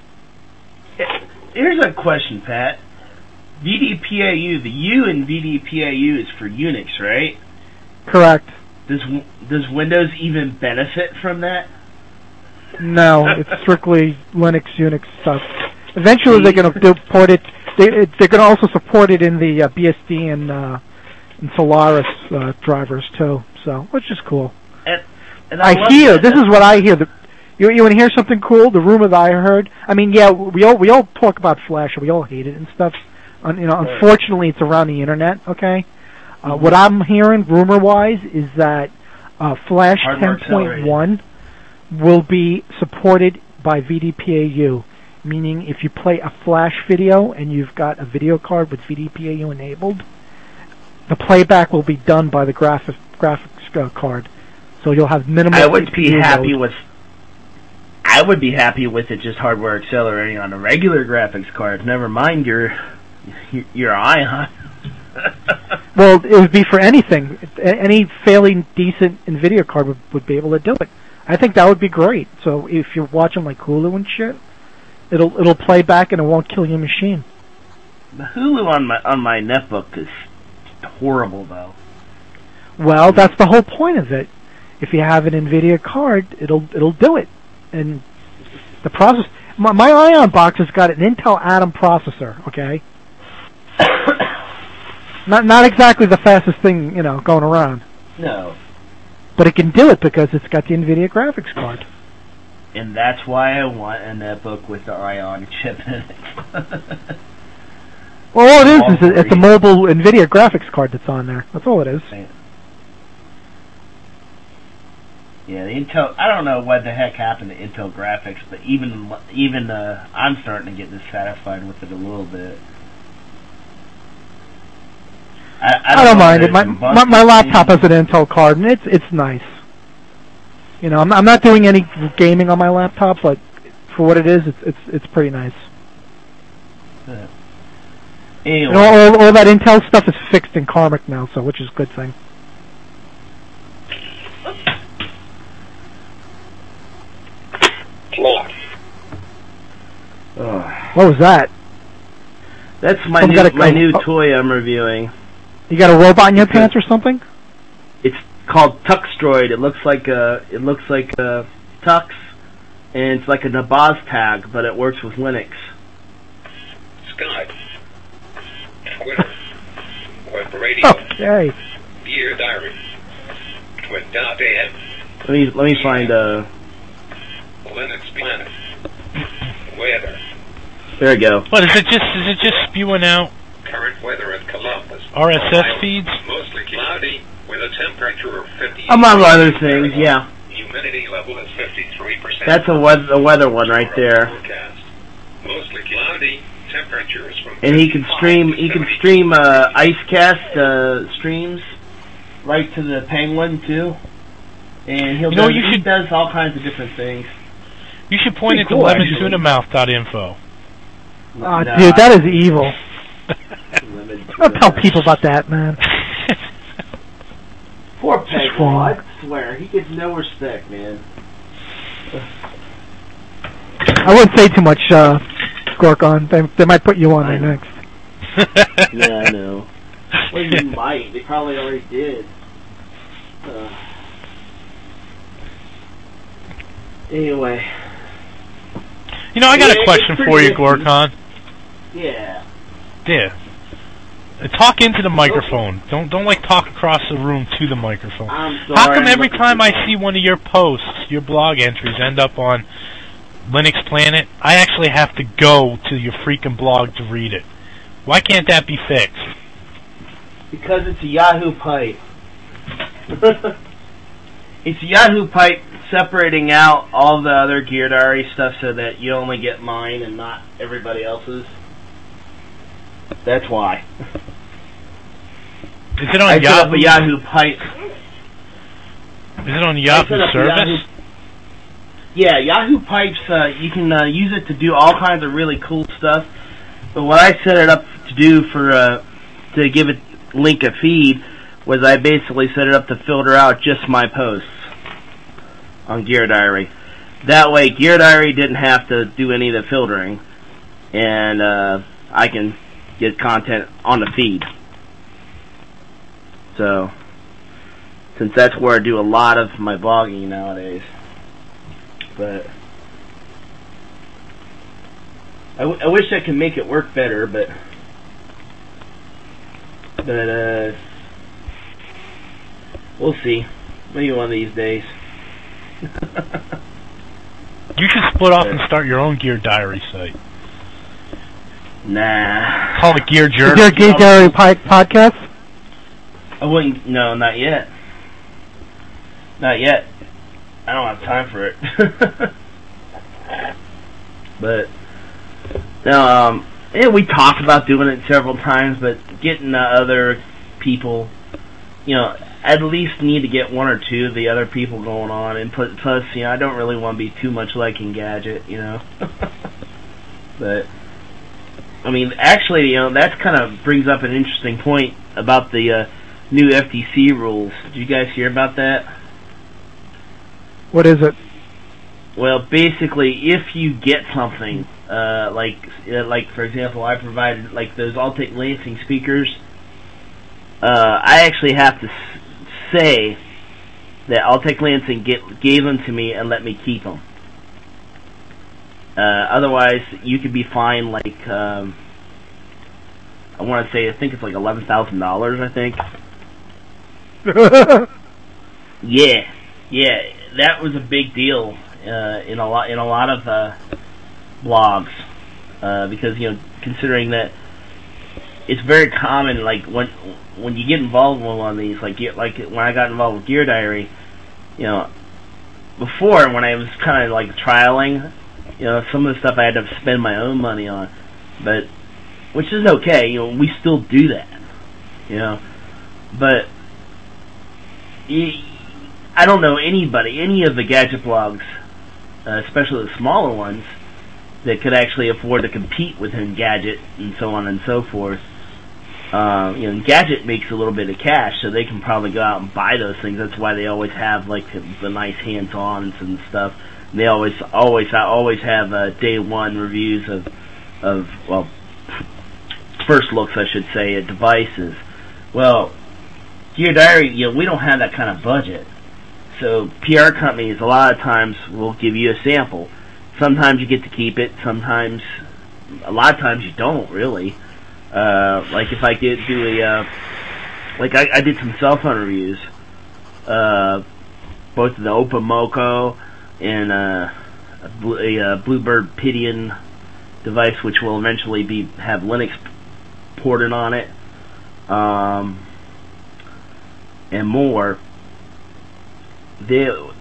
Speaker 16: Here's a question, Pat. VDPAU, the U in VDPAU is for Unix, right?
Speaker 11: Correct.
Speaker 16: Does Windows even benefit from that?
Speaker 11: No, it's strictly Linux, Unix stuff. Eventually, they're going to port it. They're going to also support it in the BSD and Solaris drivers too. So, which is cool.
Speaker 16: And
Speaker 11: I hear this is what I hear. You want to hear something cool? The rumor that I heard. I mean, yeah, we all talk about Flash, and we all hate it and stuff. Unfortunately, it's around the internet. Okay. What I'm hearing, rumor-wise, is that Flash 10.1 will be supported by VDPAU, meaning if you play a Flash video and you've got a video card with VDPAU enabled, the playback will be done by the graphics card. So you'll have minimal.
Speaker 16: I would be happy with it just hardware accelerating on a regular graphics card. Never mind your Ion.
Speaker 11: Well, it would be for anything. Any fairly decent NVIDIA card would be able to do it. I think that would be great. So if you're watching like Hulu and shit, it'll play back and it won't kill your machine.
Speaker 16: The Hulu on my netbook is horrible, though.
Speaker 11: Well, that's the whole point of it. If you have an NVIDIA card, it'll do it. And the process, my Ion box has got an Intel Atom processor. Okay. Not exactly the fastest thing, going around.
Speaker 16: No.
Speaker 11: But it can do it because it's got the NVIDIA graphics card.
Speaker 16: And that's why I want a netbook with the Ion chip in it.
Speaker 11: Well, all it is it's a mobile NVIDIA graphics card that's on there. That's all it is.
Speaker 16: Yeah, the Intel. I don't know what the heck happened to Intel graphics, but even I'm starting to get dissatisfied with it a little bit.
Speaker 11: I don't mind it. My laptop has an Intel card, and it's nice. I'm not doing any gaming on my laptop, but for what it is, it's pretty nice.
Speaker 16: Anyway.
Speaker 11: All that Intel stuff is fixed in Karmic now, so which is a good thing. What was that?
Speaker 16: That's my new toy I'm reviewing.
Speaker 11: You got a robot in your pants or something?
Speaker 16: It's called Tuxdroid. It looks like a Tux, and it's like a Nabaz tag, but it works with Linux.
Speaker 17: Skype, Twitter, web radio,
Speaker 11: okay.
Speaker 17: Gear Diary, Twit.am.
Speaker 16: Let me find
Speaker 17: Linux Planet, weather.
Speaker 16: There we go.
Speaker 15: What is it? Just spewing out
Speaker 17: current weather at Columbus?
Speaker 15: RSS feeds.
Speaker 17: Mostly cloudy with a temperature of 50.
Speaker 16: Among other things, yeah.
Speaker 17: Humidity level is 53%.
Speaker 16: That's a weather one right there.
Speaker 17: Forecast. Mostly cloudy. Temperatures from.
Speaker 16: And he can stream IceCast streams right to the Penguin too. And he does all kinds of different things.
Speaker 15: You should point it to lemontunamouth.info.
Speaker 11: Dude, that is evil. Don't tell people about that, man.
Speaker 16: Poor Penguin.
Speaker 11: microphone.
Speaker 16: I swear, he gets no respect, man.
Speaker 11: I wouldn't say too much, Gorkon. They might put you on there next.
Speaker 16: Yeah, I know. Well, you might. They probably already did. Anyway.
Speaker 15: You know, I got a question for you, Gorkon.
Speaker 16: Yeah.
Speaker 15: Yeah. Talk into the microphone. Don't like talk across the room to the microphone.
Speaker 16: I'm sorry.
Speaker 15: How come every time I see one of your posts, your blog entries end up on Linux Planet, I actually have to go to your freaking blog to read it? Why can't that be fixed?
Speaker 16: Because it's a Yahoo pipe. It's a Yahoo pipe separating out all the other Gear Diary stuff so that you only get mine and not everybody else's. That's why.
Speaker 15: Is it on
Speaker 16: I
Speaker 15: Yahoo?
Speaker 16: set up a Yahoo pipe.
Speaker 15: Is it on Yahoo service?
Speaker 16: Yeah, Yahoo Pipes, you can use it to do all kinds of really cool stuff. But what I set it up to do to give it link a feed was I basically set it up to filter out just my posts on Gear Diary. That way, Gear Diary didn't have to do any of the filtering, and I can get content on the feed. So, since that's where I do a lot of my blogging nowadays. But I wish I could make it work better, but we'll see. Maybe one of these days.
Speaker 15: You should split off and start your own Gear Diary site.
Speaker 16: Nah.
Speaker 15: Call it Gear Journal.
Speaker 11: Is there a Gear Diary podcast?
Speaker 16: I wouldn't. No, not yet. Not yet. I don't have time for it. But no, yeah, we talked about doing it several times, but getting other people, at least need to get one or two of the other people going on, and plus, I don't really want to be too much like Engadget, But I mean, actually, that kind of brings up an interesting point about the new FTC rules. Did you guys hear about that?
Speaker 11: What is it?
Speaker 16: Well, basically, if you get something, like for example, I provided like those Altec Lansing speakers, I actually have to say that Altec Lansing gave them to me and let me keep them. Otherwise, you could be fined like I think it's like $11,000. I think. Yeah, that was a big deal in a lot of blogs because considering that it's very common, like when you get involved with one of these, like when I got involved with Gear Diary, before when I was kind of like trialing, some of the stuff I had to spend my own money on, but which is okay, we still do that, but I don't know any of the gadget blogs, especially the smaller ones, that could actually afford to compete with Engadget and so on and so forth. Engadget makes a little bit of cash, so they can probably go out and buy those things. That's why they always have like the nice hands-ons and stuff. And they always have day one reviews of first looks, I should say, at devices. Well, Gear Diary, we don't have that kind of budget. So PR companies a lot of times will give you a sample. Sometimes you get to keep it. A lot of times you don't really. Like if I did do I did some cell phone reviews, both of the OpenMoco and a Bluebird Pidian device, which will eventually have Linux ported on it, and more. They'll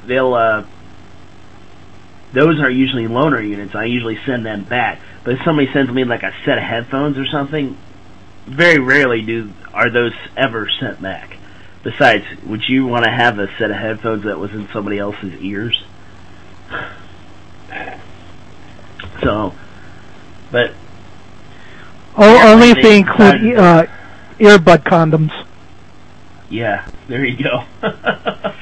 Speaker 16: those are usually loaner units. I usually send them back. But if somebody sends me like a set of headphones or something, very rarely are those ever sent back. Besides, would you want to have a set of headphones that was in somebody else's ears? So, but
Speaker 11: only if they include earbud condoms.
Speaker 16: Yeah, there you go.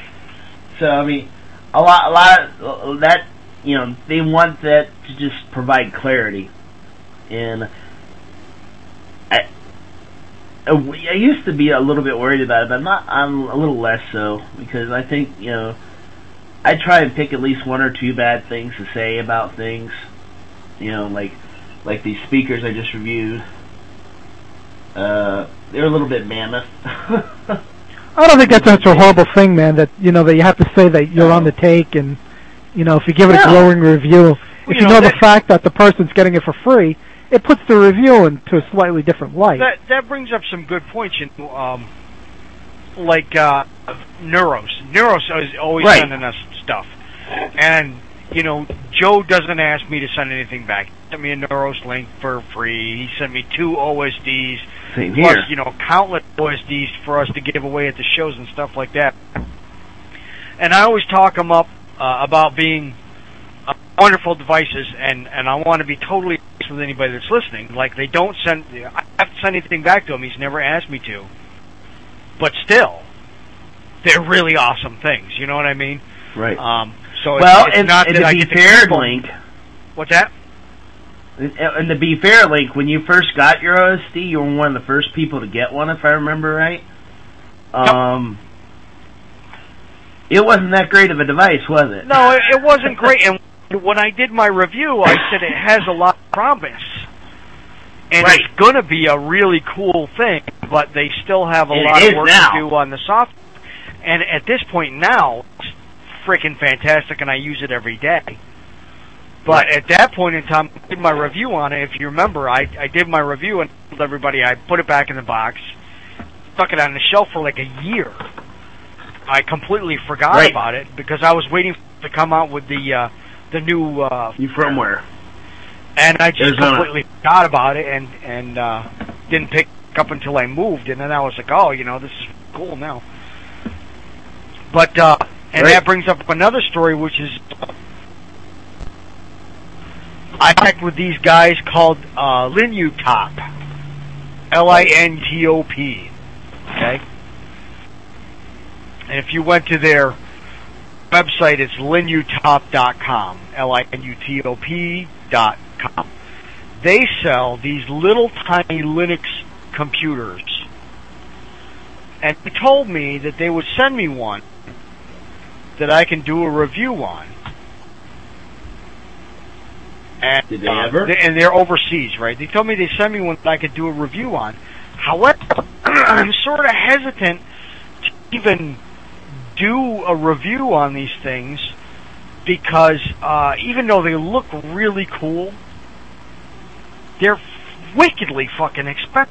Speaker 16: So I mean, a lot of that, you know, they want that to just provide clarity, and I used to be a little bit worried about it, but I'm a little less so, because I think, you know, I try and pick at least one or two bad things to say about things, you know, like these speakers I just reviewed. They're a little bit mammoth.
Speaker 11: I don't think that's such a horrible thing, man, that, you know, that you have to say that you're on the take, and, you know, if you give it a glowing review, if you know the fact that the person's getting it for free, it puts the review into a slightly different light.
Speaker 1: That brings up some good points, you know, like Neuros. Neuros is always sending us stuff. And, you know, Joe doesn't ask me to send anything back. He sent me a Neuros link for free. He sent me 2 OSDs.
Speaker 16: Same
Speaker 1: plus,
Speaker 16: here.
Speaker 1: you know, countless OSDs for us to give away at the shows and stuff like that. And I always talk them up about being wonderful devices, and I want to be totally honest with anybody that's listening. Like, I have to send anything back to him. He's never asked me to. But still, they're really awesome things. You know what I mean?
Speaker 16: Right.
Speaker 1: So
Speaker 16: well,
Speaker 1: it's not that I get to keep them.
Speaker 16: Link.
Speaker 1: What's that?
Speaker 16: And to be fair, Link, when you first got your OSD, you were one of the first people to get one, if I remember right. It wasn't that great of a device, was it?
Speaker 1: No, it wasn't great. And when I did my review, I said it has a lot of promise. And it's going to be a really cool thing, but they still have a lot of work to do on the software. And at this point now, it's freaking fantastic, and I use it every day. But at that point in time, I did my review on it. If you remember, I did my review and told everybody I put it back in the box, stuck it on the shelf for like a year. I completely forgot about it because I was waiting to come out with the new
Speaker 16: firmware,
Speaker 1: and I just completely forgot about it and didn't pick up until I moved, and then I was like, oh, you know, this is cool now. But and that brings up another story, which is I checked with these guys called Linutop, Lintop. Okay. And if you went to their website, it's linutop.com, Linutop.com. They sell these little tiny Linux computers. And they told me that they would send me one that I can do a review on. And,
Speaker 16: did they ever?
Speaker 1: And they're overseas, right? They told me they sent me one that I could do a review on. However, I'm sort of hesitant to even do a review on these things because even though they look really cool, they're wickedly fucking expensive.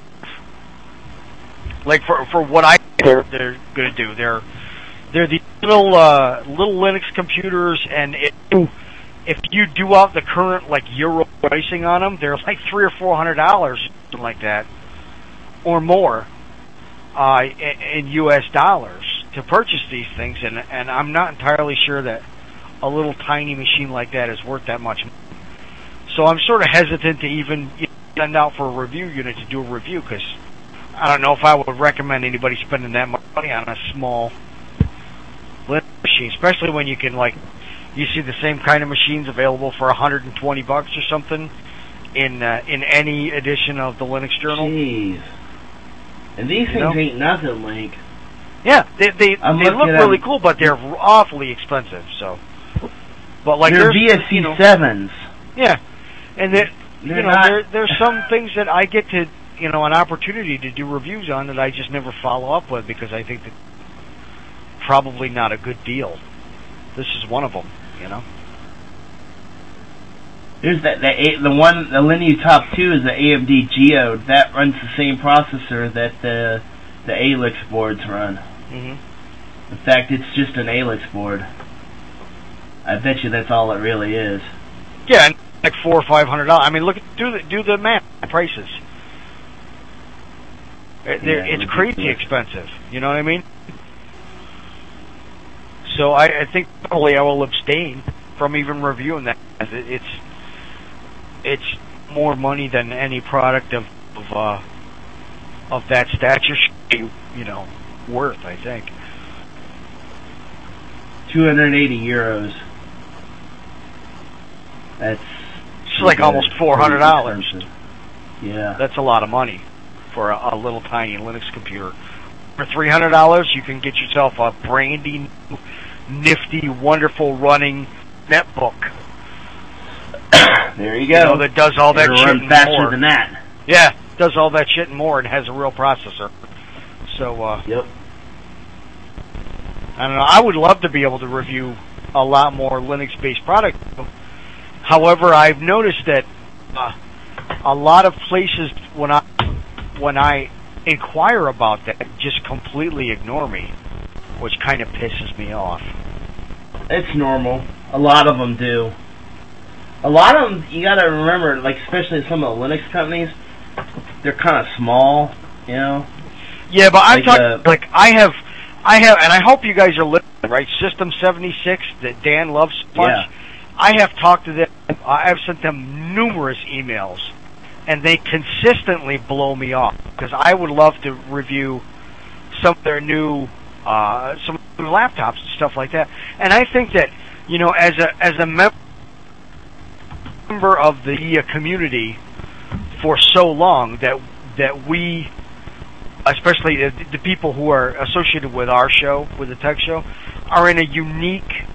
Speaker 1: Like for what they're going to do, they're these little Linux computers, and if you do out the current like euro pricing on them, they're like $300 or $400, something like that, or more, in U.S. dollars to purchase these things, and I'm not entirely sure that a little tiny machine like that is worth that much. So I'm sort of hesitant to even send out for a review unit to do a review, because I don't know if I would recommend anybody spending that much money on a small Linux machine, especially when you can, like, you see the same kind of machines available for $120 or something in any edition of the Linux Journal.
Speaker 16: Jeez. And these things ain't nothing, Link.
Speaker 1: Yeah, they look really cool, but they're awfully expensive. So, but like
Speaker 16: they're VSC 7s.
Speaker 1: Yeah, and there's some things that I get to an opportunity to do reviews on that I just never follow up with because I think that probably not a good deal. This is one of them,
Speaker 16: There's the Linutop 2 is the AMD Geode that runs the same processor that the Alix boards run. Mm-hmm. In fact, it's just an Alix board. I bet you that's all it really is.
Speaker 1: Yeah, like $400 or $500. I mean, do the math prices. It's crazy expensive. You know what I mean? So I think probably I will abstain from even reviewing that. It's more money than any product of that stature should be, worth, I think.
Speaker 16: 280 euros. That's
Speaker 1: like almost $400.
Speaker 16: Yeah.
Speaker 1: That's a lot of money for a little tiny Linux computer. For $300, you can get yourself a brandy, nifty, wonderful running netbook.
Speaker 16: There you go.
Speaker 1: You know, that does all that shit
Speaker 16: run
Speaker 1: and
Speaker 16: faster
Speaker 1: more.
Speaker 16: than that.
Speaker 1: Yeah, does all that shit and more, and has a real processor. So,
Speaker 16: yep.
Speaker 1: I don't know. I would love to be able to review a lot more Linux-based products. However, I've noticed that a lot of places, when I inquire about that, just completely ignore me, which kind of pisses me off.
Speaker 16: It's normal. A lot of them do. A lot of them, you gotta remember, like, especially some of the Linux companies, they're kind of small, you know?
Speaker 1: Yeah, but I'm talking, like, I have, and I hope you guys are listening, right? System 76, that Dan loves so much.
Speaker 16: Yeah.
Speaker 1: I have talked to them, I've sent them numerous emails, and they consistently blow me off, because I would love to review some of their new laptops and stuff like that. And I think that, you know, as a member of the community for so long, that we, especially the people who are associated with our show, with the Tech Show, are in a unique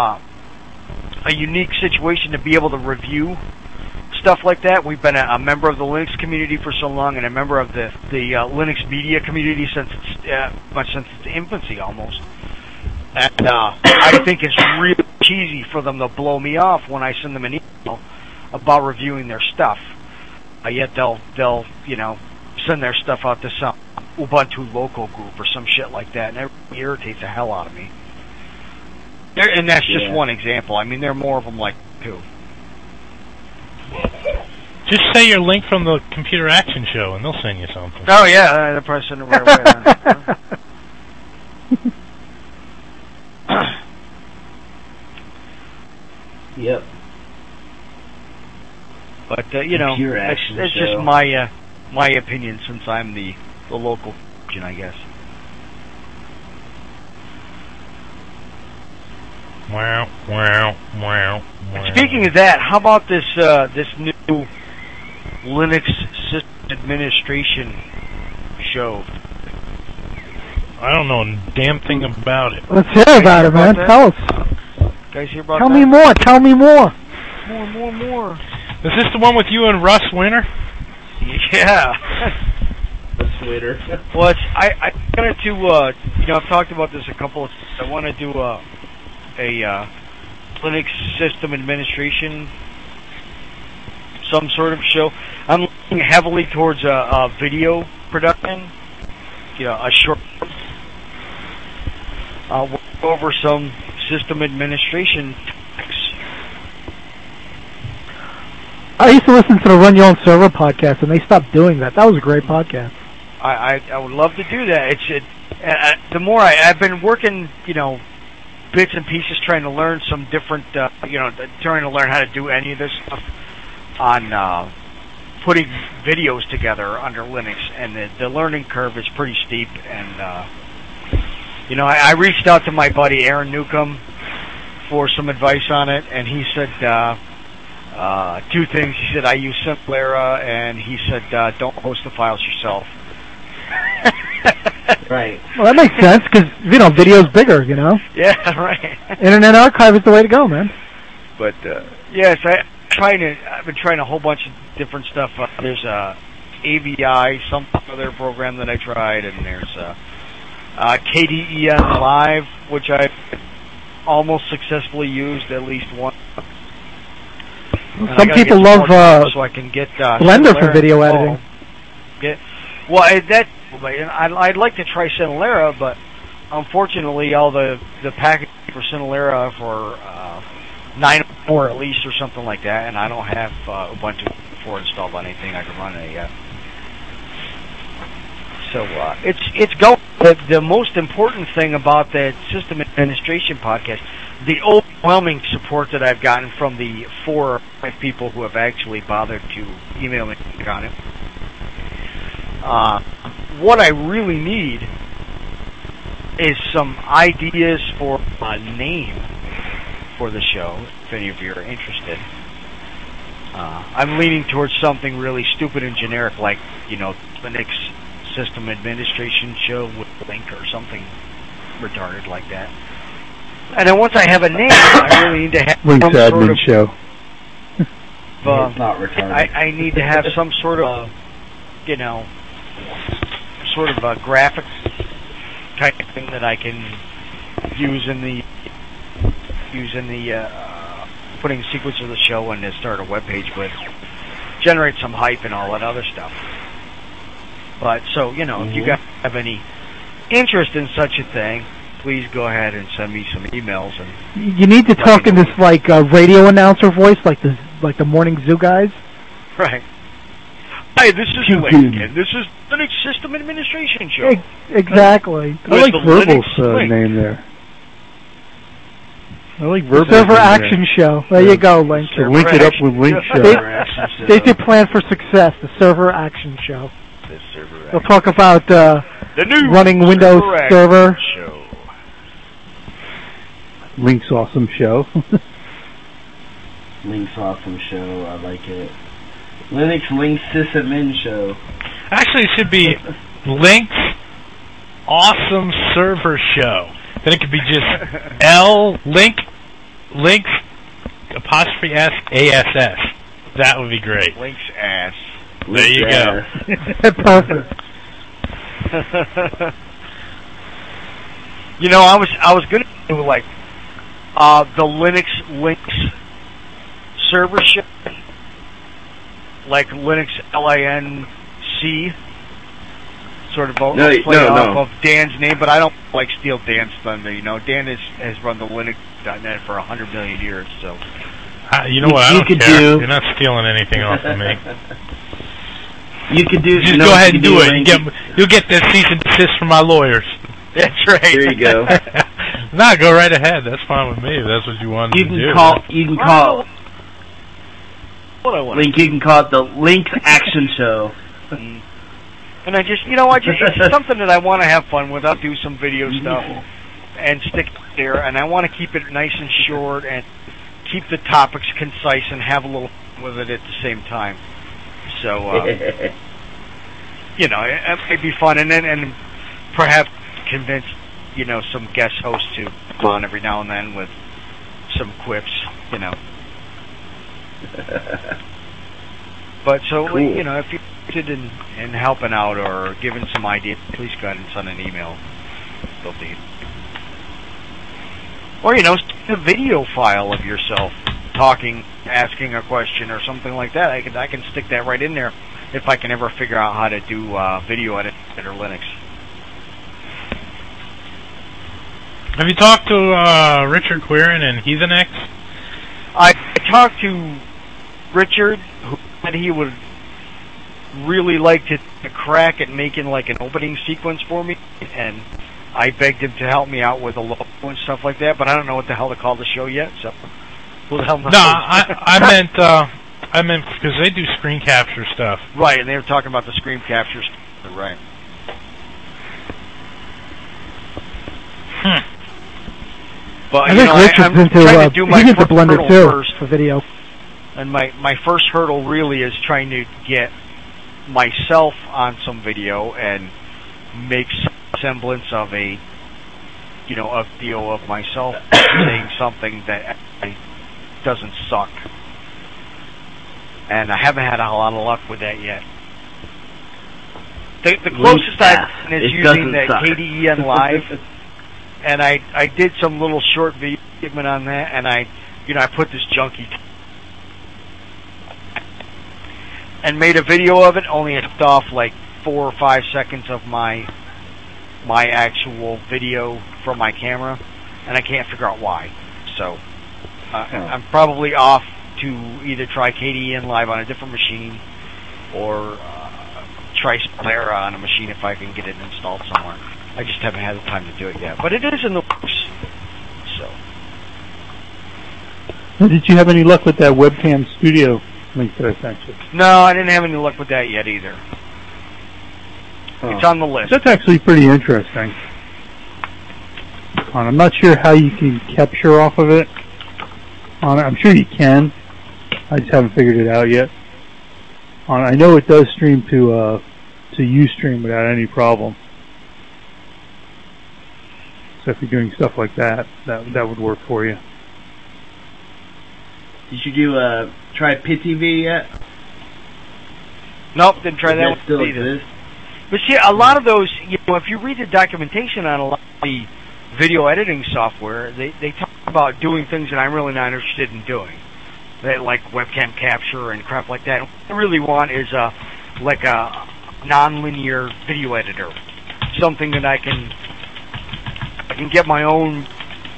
Speaker 1: situation to be able to review stuff like that. We've been a member of the Linux community for so long, and a member of the Linux media community since its infancy almost. And I think it's really cheesy for them to blow me off when I send them an email about reviewing their stuff. Yet they'll you know, send their stuff out to some Ubuntu local group or some shit like that, and it irritates the hell out of me. And that's just one example. I mean, there are more of them like too.
Speaker 15: Just say your link from the Computer Action Show, and they'll send you something.
Speaker 1: Oh yeah, they'll probably send it right away.
Speaker 16: Yep.
Speaker 1: But you know, it's just my opinion, since I'm the local, I guess.
Speaker 15: Wow, wow, wow, wow.
Speaker 1: Speaking of that, how about this new Linux System Administration show?
Speaker 15: I don't know a damn thing about it.
Speaker 11: Let's hear about it, man. Tell us.
Speaker 1: Guys hear about
Speaker 11: Tell
Speaker 1: that?
Speaker 11: me more. Tell me more.
Speaker 1: More.
Speaker 15: Is this the one with you and Russ Winter?
Speaker 1: Yeah.
Speaker 16: Russ Winter.
Speaker 1: Well, I wanted to, you know, I've talked about this a couple of times. I want to do a Linux System Administration, some sort of show. I'm looking heavily towards a video production, you know, a short. We'll go over some system administration topics.
Speaker 11: I used to listen to the Run Your Own Server podcast, and they stopped doing that. That was a great podcast.
Speaker 1: I would love to do that. The more I've been working, you know, bits and pieces, trying to learn some different, you know, trying to learn how to do any of this stuff on putting videos together under Linux, and the learning curve is pretty steep. And you know, I reached out to my buddy Aaron Newcomb for some advice on it, and he said two things. He said I use Simplera, and he said don't host the files yourself.
Speaker 16: Right.
Speaker 11: Well, that makes sense, because, you know, video's bigger, you know?
Speaker 1: Yeah, right.
Speaker 11: Internet Archive is the way to go, man.
Speaker 1: But, yes, I've been trying a whole bunch of different stuff. There's AVI, some other program that I tried, and there's KDEN Live, which I almost successfully used at least once.
Speaker 11: Some people love
Speaker 1: so I can get
Speaker 11: Blender for video editing.
Speaker 1: Well, I'd like to try Cinelera, but unfortunately, all the package for Cinelera for 9.4 at least or something like that, and I don't have Ubuntu 4 installed on anything I can run it yet. So it's going. The most important thing about that system administration podcast, the overwhelming support that I've gotten from the 4 or 5 people who have actually bothered to email me on it. What I really need is some ideas for a name for the show, if any of you are interested. I'm leaning towards something really stupid and generic, like, Linux System Administration Show with Link or something retarded like that. And then once I have a name, I really need to have
Speaker 14: Link's
Speaker 1: some sort
Speaker 14: Admin
Speaker 1: of...
Speaker 14: Show.
Speaker 16: It's not retarded.
Speaker 1: I need to have some sort of, sort of a graphic type of thing that I can use in the putting sequence of the show and then start a web page with, generate some hype and all that other stuff. But so if you guys have any interest in such a thing, please go ahead and send me some emails. And
Speaker 11: you need to talk in this radio announcer voice, like the Morning Zoo guys.
Speaker 1: Right. Hi, this is Link, and this is Linux System Administration Show.
Speaker 11: Exactly.
Speaker 14: I like Verbal's name there. I like Verbal's
Speaker 11: Server Action Show. There you go, Link.
Speaker 14: So link it up with Link Show.
Speaker 11: State your plan for success, the Server Action Show.
Speaker 1: The Server Action.
Speaker 11: We'll talk about
Speaker 1: the new
Speaker 11: running Windows Server.
Speaker 1: Show.
Speaker 14: Link's Awesome Show.
Speaker 16: Link's Awesome Show, I like it. Linux Sysadmin Show.
Speaker 15: Actually, it should be Link's Awesome Server Show. Then it could be just Link's apostrophe S ASS. That would be great.
Speaker 1: Link's ass.
Speaker 15: There you go.
Speaker 11: Perfect.
Speaker 1: I was gonna do like the Linux server show, like Linux LINC, sort of off of Dan's name, but I don't like steal Dan's thunder. Dan has run the Linux.net for 100 million years, so.
Speaker 15: You know what? I don't care. You're not stealing anything off of me.
Speaker 16: You could do.
Speaker 15: Just go ahead and do it. You'll get the cease and desist from my lawyers.
Speaker 1: That's right.
Speaker 16: There you go.
Speaker 15: No, go right ahead. That's fine with me. If that's what you want to do.
Speaker 16: You can call.
Speaker 1: What I want.
Speaker 16: Link. You can call it the Link's Action Show.
Speaker 1: And I just, it's something that I want to have fun with. I'll do some video stuff and stick it there, and I want to keep it nice and short and keep the topics concise and have a little fun with it at the same time. So, it might be fun, and perhaps convince, some guest hosts to come on every now and then with some quips, But so,
Speaker 16: cool.
Speaker 1: If you're interested in helping out or giving some ideas, please go ahead and send an email. Or, send a video file of yourself talking, asking a question or something like that. I can stick that right in there if I can ever figure out how to do video edit or Linux.
Speaker 15: Have you talked to Richard Quirin and HeathenX?
Speaker 1: I talked to Richard, who said he would really like to crack at making like an opening sequence for me, and I begged him to help me out with a logo and stuff like that, but I don't know what the hell to call the show yet, so who the hell knows?
Speaker 15: No, I meant because they do screen capture stuff.
Speaker 1: Right, and they were talking about the screen capture stuff, right. But,
Speaker 11: I think Richard's
Speaker 1: I'm trying to do my
Speaker 11: into
Speaker 1: first
Speaker 11: Blender
Speaker 1: hurdle
Speaker 11: too
Speaker 1: first.
Speaker 11: for video.
Speaker 1: And my first hurdle really is trying to get myself on some video and make some semblance of a video of myself saying something that doesn't suck. And I haven't had a lot of luck with that yet. The closest I've been is using the KDEN Live, and I did some little short video segment on that, and I put this junky and made a video of it, only it off like 4 or 5 seconds of my actual video from my camera, and I can't figure out why. So I'm probably off to either try KDEN Live on a different machine or try Splara on a machine if I can get it installed somewhere. I just haven't had the time to do it yet, but it is in the works. So.
Speaker 14: Did you have any luck with that webcam studio link that I sent you?
Speaker 1: No, I didn't have any luck with that yet either. It's on the list.
Speaker 14: That's actually pretty interesting. I'm not sure how you can capture off of it. I'm sure you can. I just haven't figured it out yet. I know it does stream to Ustream without any problem. So if you're doing stuff like that would work for you.
Speaker 16: Did you try PitTV yet?
Speaker 1: Nope, didn't try that
Speaker 16: still
Speaker 1: either.
Speaker 16: exist?
Speaker 1: But see, a lot of those, if you read the documentation on a lot of the video editing software, they talk about doing things that I'm really not interested in doing. Like webcam capture and crap like that. What I really want is like a non-linear video editor. Something that I can get my own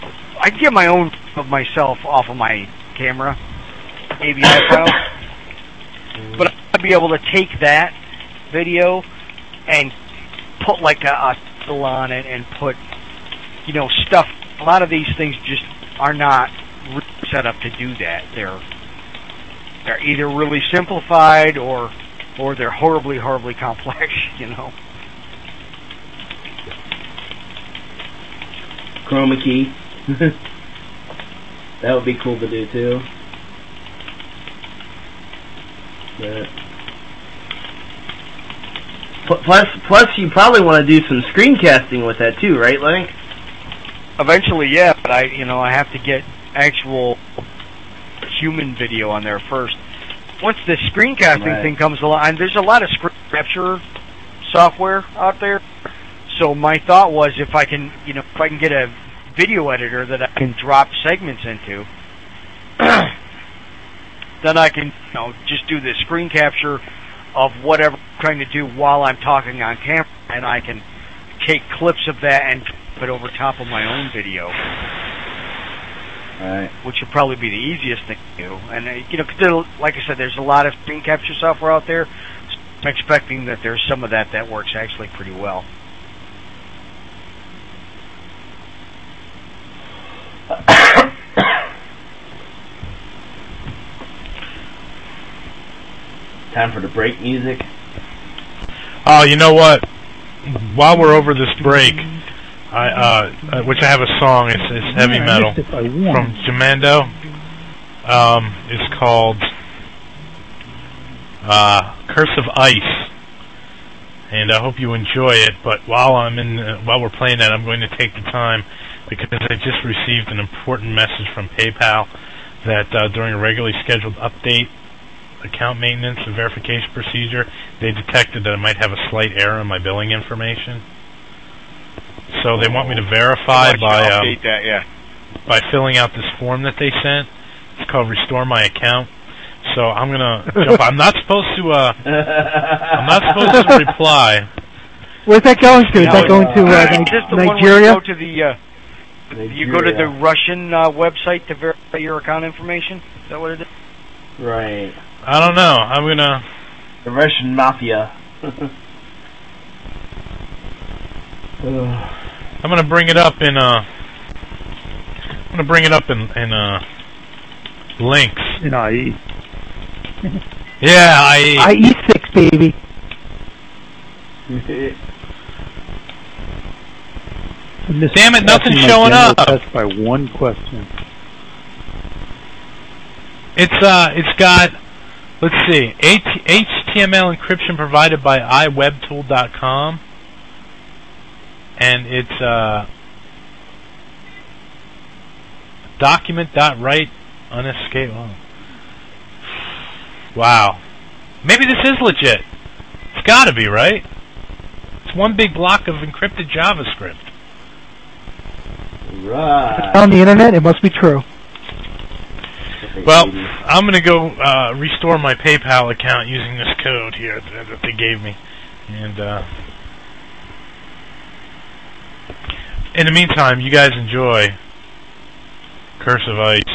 Speaker 1: of myself off of my camera, AVI file. But I'd be able to take that video and put like a title on it and put, stuff. A lot of these things just are not set up to do that. They're either really simplified or they're horribly, horribly complex,
Speaker 16: Chroma key. That would be cool to do too. But plus, you probably want to do some screencasting with that too, right, Lenny?
Speaker 1: Eventually, yeah, but I have to get actual human video on there first. Once the screencasting thing comes along, and there's a lot of screen capture software out there. So my thought was, if I can get a video editor that I can drop segments into, then I can just do the screen capture of whatever I'm trying to do while I'm talking on camera, and I can take clips of that and put it over top of my own video.
Speaker 16: Right.
Speaker 1: Which would probably be the easiest thing to do. And cause like I said, there's a lot of screen capture software out there. So I'm expecting that there's some of that works actually pretty well.
Speaker 16: Time for the break music.
Speaker 15: Oh, you know what? While we're over this break, which I have a song, it's heavy metal from Jamando. It's called Curse of Ice, and I hope you enjoy it. But while we're playing that, I'm going to take the time, because I just received an important message from PayPal that during a regularly scheduled update, account maintenance and verification procedure, they detected that I might have a slight error in my billing information. So they want me to verify by filling out this form that they sent. It's called Restore My Account. So I'm gonna jump. I'm not supposed to reply.
Speaker 11: Where's that going to? Is that going to Nigeria?
Speaker 1: You go to the Russian website to verify your account information? Is that what it is?
Speaker 16: Right.
Speaker 15: I don't know. I'm gonna...
Speaker 16: The Russian mafia.
Speaker 15: I'm gonna bring it up in links.
Speaker 14: In IE.
Speaker 15: Yeah, IE.
Speaker 11: IE6, baby.
Speaker 15: Damn it, nothing's showing up.
Speaker 14: Test by one question.
Speaker 15: It's got, let's see, HTML encryption provided by iWebTool.com, and it's document.write unescapable. Wow. Maybe this is legit. It's gotta be, right? It's one big block of encrypted JavaScript.
Speaker 16: Right.
Speaker 11: On the internet, it must be true.
Speaker 15: Well, I'm going to go restore my PayPal account using this code here that they gave me. And in the meantime, you guys enjoy Curse of Ice.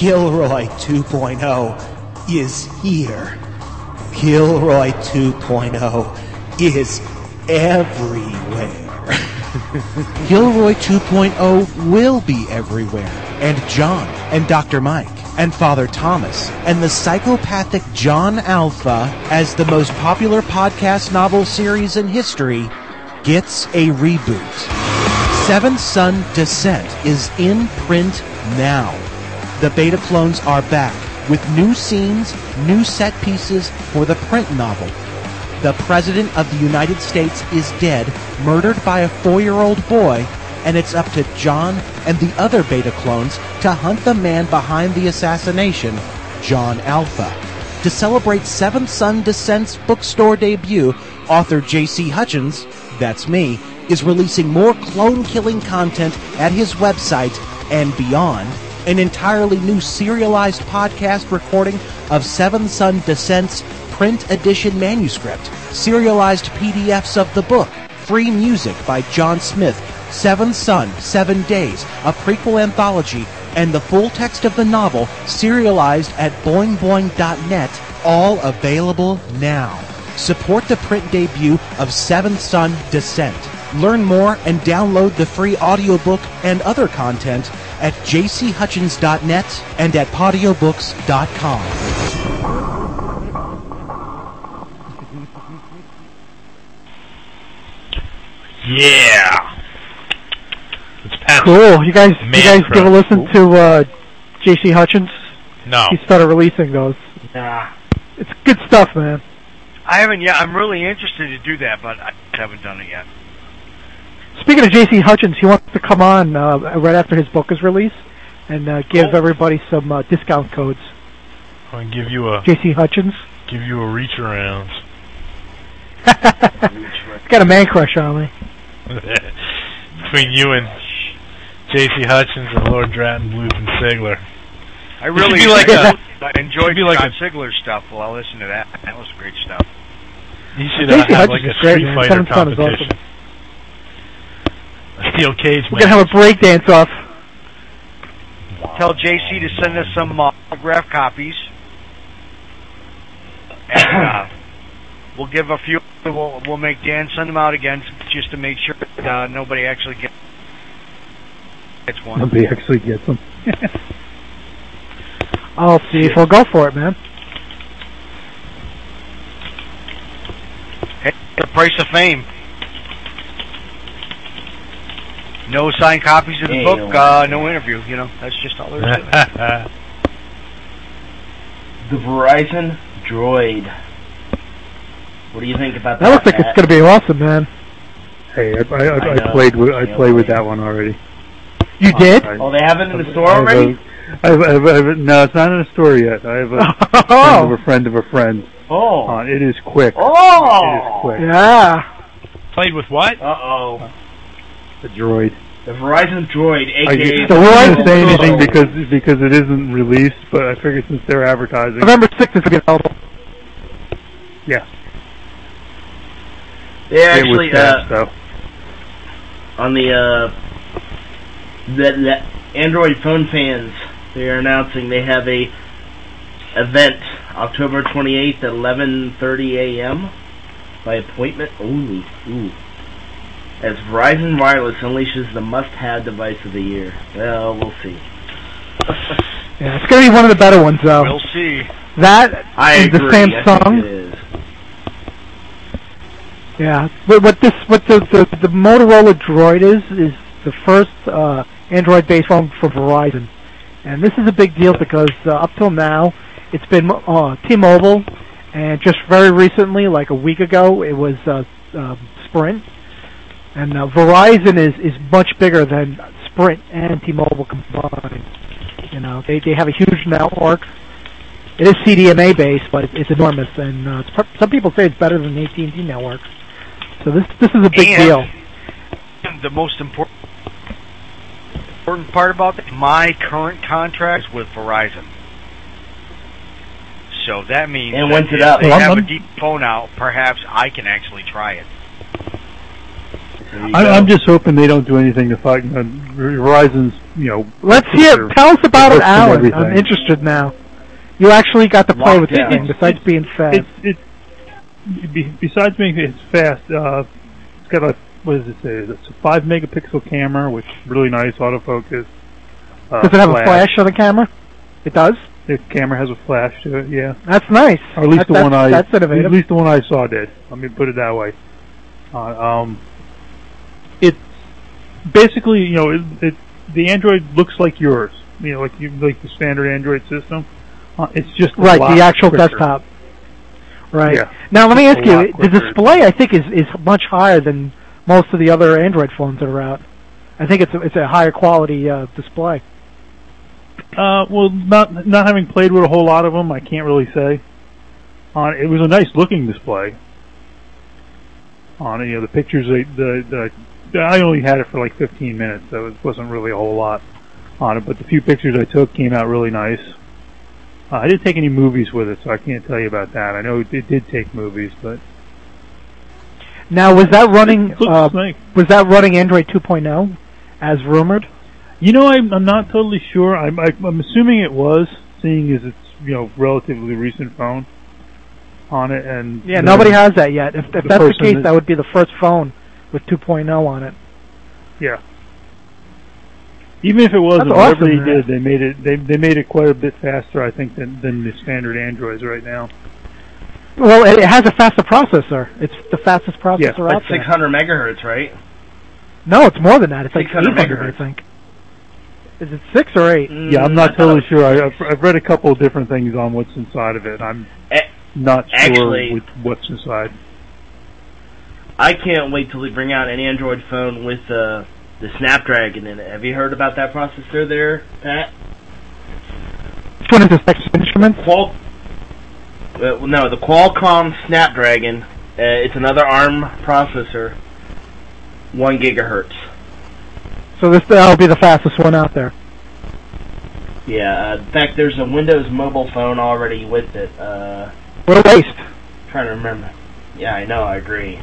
Speaker 18: Kilroy 2.0 is here. Kilroy 2.0 is everywhere. Kilroy 2.0 will be everywhere. And John, and Dr. Mike, and Father Thomas, and the psychopathic John Alpha, as the most popular podcast novel series in history, gets a reboot. Seventh Son Descent is in print now. The beta clones are back with new scenes, new set pieces for the print novel. The President of the United States is dead, murdered by a 4-year-old boy, and it's up to John and the other beta clones to hunt the man behind the assassination, John Alpha. To celebrate Seventh Son Descent's bookstore debut, author J.C. Hutchins, that's me, is releasing more clone-killing content at his website and beyond. An entirely new serialized podcast recording of Seventh Son Descent's print edition manuscript, serialized PDFs of the book, free music by John Smith, Seventh Son, 7 Days, a prequel anthology, and the full text of the novel serialized at boingboing.net, all available now. Support the print debut of Seventh Son Descent. Learn more and download the free audiobook and other content at jchutchins.net and at podiobooks.com.
Speaker 15: Yeah.
Speaker 11: Cool. You guys give a listen to J.C. Hutchins?
Speaker 15: No.
Speaker 11: He started releasing those.
Speaker 1: Nah.
Speaker 11: It's good stuff, man.
Speaker 1: I haven't yet. I'm really interested to do that, but I haven't done it yet.
Speaker 11: Speaking of J.C. Hutchins, he wants to come on right after his book is released and give everybody some discount codes.
Speaker 15: I'll give you a
Speaker 11: J.C. Hutchins.
Speaker 15: Give you a reach around.
Speaker 11: He's got a man crush on me.
Speaker 15: Between you and J.C. Hutchins and Lord Dratton, Bluth, and Sigler.
Speaker 1: I really enjoyed Scott Sigler's stuff while I listened to that. That was great stuff.
Speaker 15: You should have like a Street Fighter competition.
Speaker 11: Awesome.
Speaker 15: A steel cage
Speaker 11: We're going to have a breakdance off.
Speaker 1: Tell JC to send us some autograph copies. And we'll give a few. We'll make Dan send them out again just to make sure that nobody actually gets one.
Speaker 14: Nobody actually gets them.
Speaker 11: I'll see if we'll go for it, man.
Speaker 1: Hey, the price of fame. No signed copies of the book, no interview. You know, that's just all there is to it.
Speaker 16: The Verizon Droid. What do you think about that?
Speaker 11: That looks like it's going to be awesome, man.
Speaker 14: Hey, I played with that one already.
Speaker 11: You did?
Speaker 16: Oh, they have it in the store already?
Speaker 14: No, it's not in the store yet. I have a friend of a friend.
Speaker 16: Oh.
Speaker 14: It is quick.
Speaker 16: Oh.
Speaker 14: It is quick.
Speaker 11: Yeah.
Speaker 15: Played with what?
Speaker 16: Uh-oh.
Speaker 14: The Droid.
Speaker 16: The Verizon Droid,
Speaker 14: I
Speaker 16: a.k.a.
Speaker 14: don't say anything because it isn't released, but I figured since they're advertising.
Speaker 11: November 6th is going to be available.
Speaker 14: Yeah.
Speaker 16: They actually,
Speaker 14: it was fast, though.
Speaker 16: On the Android phone fans, they are announcing they have a event October 28th at 11:30 a.m. by appointment only. Ooh. As Verizon Wireless unleashes the must-have device of the year. Well, we'll see.
Speaker 11: Yeah, it's going to be one of the better ones, though.
Speaker 1: We'll see.
Speaker 11: That
Speaker 16: I
Speaker 11: and
Speaker 16: agree.
Speaker 11: the Samsung.
Speaker 16: It is.
Speaker 11: Yeah, what the Motorola Droid is the first Android-based phone for Verizon, and this is a big deal because up till now it's been T-Mobile, and just very recently, like a week ago, it was Sprint, and Verizon is much bigger than Sprint and T-Mobile combined. You know, they have a huge network. It is CDMA based, but it's enormous, and some people say it's better than the AT&T network. So this is a big deal.
Speaker 1: The most important part about that, my current contract is with Verizon. So that means
Speaker 16: and
Speaker 1: if they have a deep phone out, perhaps I can actually try it.
Speaker 14: I'm just hoping they don't do anything to fight. Verizon's,
Speaker 11: Let's hear. Tell us about it, Alan. I'm interested now. You actually got to play with this thing, besides being fast.
Speaker 14: Besides being fast, it's got a, what does it say? It's a 5 megapixel camera, which is really nice autofocus.
Speaker 11: Does it have a flash on the camera? It does.
Speaker 14: The camera has a flash to it. Yeah,
Speaker 11: that's nice.
Speaker 14: Or at least
Speaker 11: that's innovative.
Speaker 14: At least the one I saw did. Let me put it that way. It's basically, the Android looks like yours. Like the standard Android system. It's just
Speaker 11: right, the actual desktop. Right.
Speaker 14: Yeah.
Speaker 11: Now let me ask you: the display, I think, is much higher than most of the other Android phones that are out. I think it's a higher quality display.
Speaker 14: Well, not having played with a whole lot of them, I can't really say. It was a nice looking display. The pictures, I only had it for like 15 minutes, so it wasn't really a whole lot on it. But the few pictures I took came out really nice. I didn't take any movies with it, so I can't tell you about that. I know it did take movies, but
Speaker 11: now was that running Android 2.0 as rumored?
Speaker 14: I'm not totally sure. I'm assuming it was, seeing as it's relatively recent phone on it, and
Speaker 11: nobody has that yet. If that's the case, that would be the first phone with 2.0 on it.
Speaker 14: Yeah. Even if it wasn't, whatever they did, they made it quite a bit faster, I think, than the standard Androids right now.
Speaker 11: Well, it has a faster processor. It's the fastest processor out there.
Speaker 16: 600 megahertz, right?
Speaker 11: No, it's more than that. It's like
Speaker 16: 600
Speaker 11: 800, I think. Is it 6 or 8?
Speaker 14: Yeah, I'm not totally sure. I've read a couple of different things on what's inside of it. I'm not sure with what's inside.
Speaker 16: I can't wait till they bring out an Android phone with the Snapdragon in it. Have you heard about that processor there, Pat?
Speaker 11: Which one is this, Texas Instruments?
Speaker 16: No, the Qualcomm Snapdragon. It's another ARM processor, 1 gigahertz.
Speaker 11: So that'll be the fastest one out there.
Speaker 16: Yeah, in fact, there's a Windows mobile phone already with it.
Speaker 11: What a waste.
Speaker 16: Trying to remember. Yeah, I know, I agree.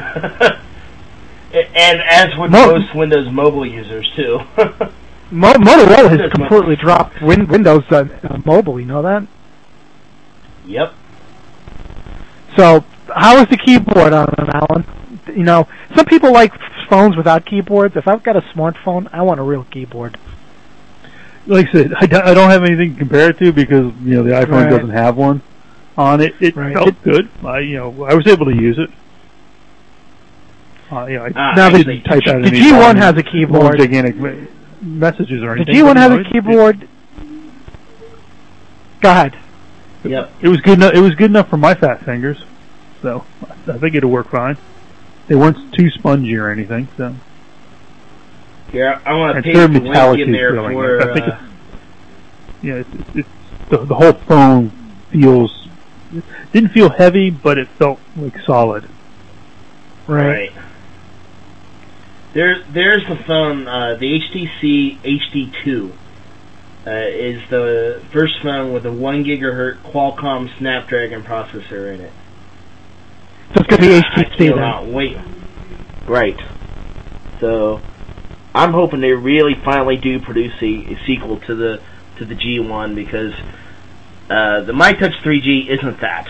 Speaker 16: And as with most Windows mobile users, too.
Speaker 11: Motorola has completely dropped Windows mobile, you know that?
Speaker 16: Yep.
Speaker 11: So, how is the keyboard on it, Alan? Some people like phones without keyboards. If I've got a smartphone, I want a real keyboard.
Speaker 14: Like I said, I don't have anything to compare it to because the iPhone doesn't have one on it. It felt good. I was able to use it.
Speaker 11: Now the G1 has a keyboard.
Speaker 14: Gigantic messages or anything.
Speaker 11: The G1 has a keyboard. Go ahead.
Speaker 16: Yep.
Speaker 14: It was good enough. It was good enough for my fat fingers, so I think it'll work fine. They weren't too spongy or anything, so.
Speaker 16: Yeah, I want to paste the link in there for.
Speaker 14: I think it's the whole phone didn't feel heavy, but it felt like solid.
Speaker 16: Right. There's the phone, the HTC HD2 is the first phone with a 1 gigahertz Qualcomm Snapdragon processor in it.
Speaker 11: So it's going to be HTC then.
Speaker 16: Wait. Right. So, I'm hoping they really finally do produce a sequel to the G1 because the MyTouch 3G isn't that.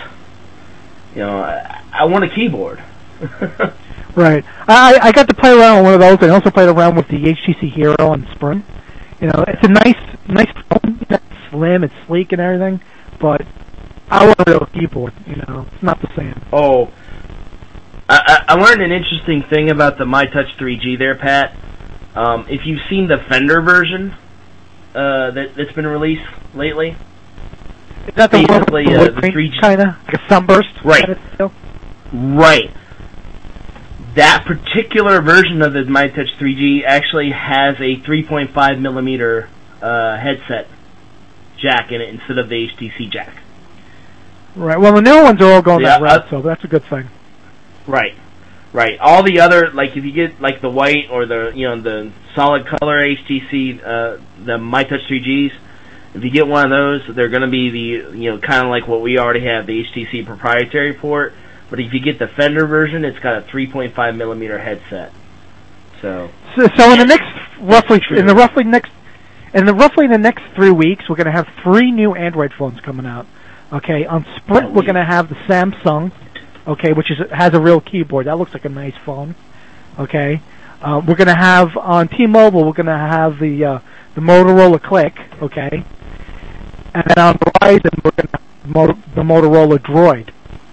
Speaker 16: I want a keyboard.
Speaker 11: Right. I got to play around with one of those. I also played around with the HTC Hero on Sprint. It's a nice phone. It's slim, it's sleek and everything, but I want a real keyboard. It's not the same.
Speaker 16: Oh, I learned an interesting thing about the MyTouch 3G there, Pat. If you've seen the Fender version that's been released lately,
Speaker 11: is that the one with the 3G kind of like a sunburst?
Speaker 16: Right. Right. That particular version of the MyTouch 3G actually has a 3.5 millimeter headset jack in it instead of the HTC jack.
Speaker 11: Right. Well, the new ones are all going that route, so that's a good thing.
Speaker 16: Right. Right. All the other, like if you get like the white or the solid color HTC, the MyTouch 3Gs, if you get one of those, they're going to be the kind of like what we already have, the HTC proprietary port. But if you get the Fender version, it's got a 3.5 millimeter headset. So
Speaker 11: in the next roughly in the next 3 weeks, we're going to have 3 new Android phones coming out. Okay, on Sprint we're going to have the Samsung, okay, which has a real keyboard. That looks like a nice phone. Okay, we're going to have on T-Mobile we're going to have the Motorola Click. Okay, and then on Verizon we're going to have the Motorola Droid.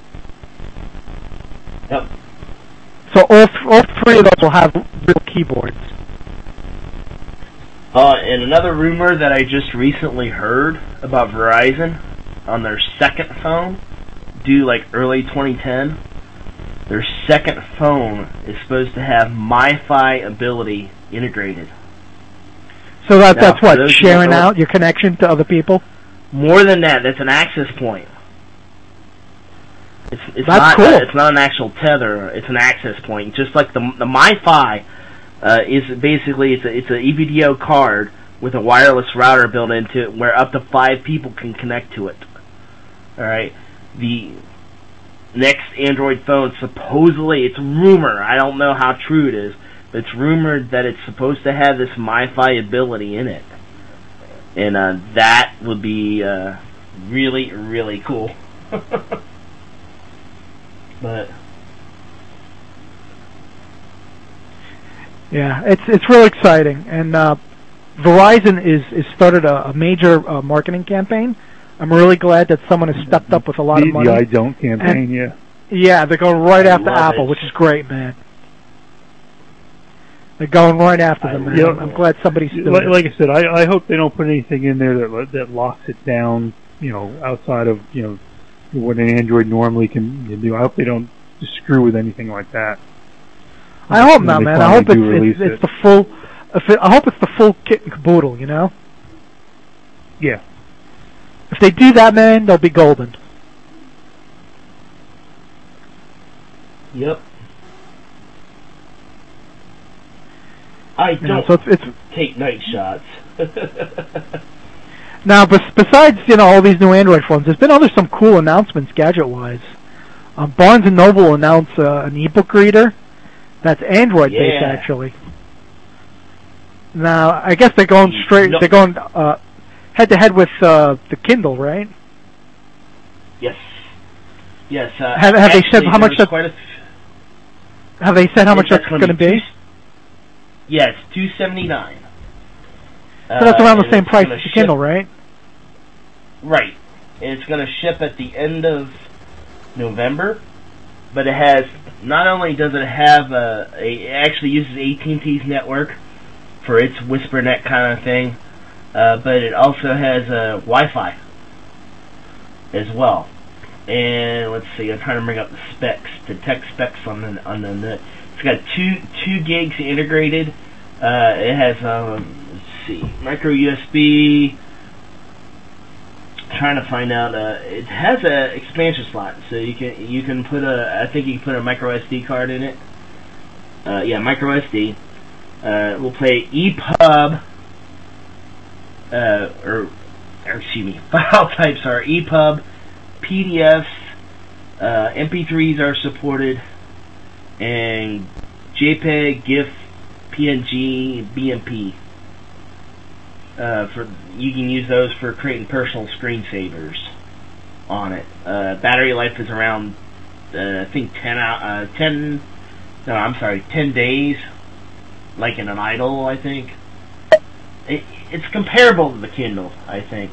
Speaker 16: Yep.
Speaker 11: So all 3 of those will have real keyboards.
Speaker 16: And another rumor that I just recently heard about Verizon on their second phone, due like early 2010, their second phone is supposed to have MiFi ability integrated.
Speaker 11: So that's what, sharing out your connection to other people?
Speaker 16: More than that, that's an access point. It's
Speaker 11: that's
Speaker 16: not,
Speaker 11: cool.
Speaker 16: It's not an actual tether. It's an access point. Just like the MiFi is basically it's an EVDO card with a wireless router built into it, where up to 5 people can connect to it. All right. The next Android phone, supposedly, it's rumor. I don't know how true it is, but it's rumored that it's supposed to have this MiFi ability in it, and that would be really, really cool. But
Speaker 11: yeah, it's real exciting, and Verizon is started a major marketing campaign. I'm really glad that someone has stepped up with a lot of money.
Speaker 14: The I Don't campaign,
Speaker 11: and, yeah, they're going right after Apple, which is great, man. They're going right after them, man.
Speaker 14: Yeah,
Speaker 11: I'm glad somebody's doing it.
Speaker 14: Like I said, I hope they don't put anything in there that locks it down, outside of, what an Android normally can do. I hope they don't screw with anything like that.
Speaker 11: I hope not, man. I hope it's the full. I hope it's the full kit and caboodle.
Speaker 14: Yeah.
Speaker 11: If they do that, man, they'll be golden.
Speaker 16: Yep. I don't take night shots.
Speaker 11: Now, besides all these new Android phones, there's been some cool announcements gadget-wise. Barnes & Noble announced an ebook reader that's Android-based, actually. Now, I guess they're going they're going head-to-head with the Kindle, right?
Speaker 16: Yes. Yes.
Speaker 11: Have they said how much have they said how much that's going to be?
Speaker 16: Yeah, it's $279.
Speaker 11: So that's around the same price as the Kindle, right?
Speaker 16: Right. And it's going to ship at the end of November, but it has, not only does it have it actually uses AT&T's network for its WhisperNet kind of thing, but it also has Wi-Fi as well. And let's see, I'm trying to bring up the specs, the tech specs on the net. It's got 2 gigs integrated. It has let's see, micro USB. Trying to find out. It has a expansion slot, so you can put I think you can put a micro SD card in it. Yeah, micro SD. We'll play EPUB. Or excuse me. File types are EPUB, PDFs, MP3s are supported, and JPEG, GIF, PNG, BMP. You can use those for creating personal screensavers on it. Battery life is around I think 10 days, like in an idle, I think. It's comparable to the Kindle, I think.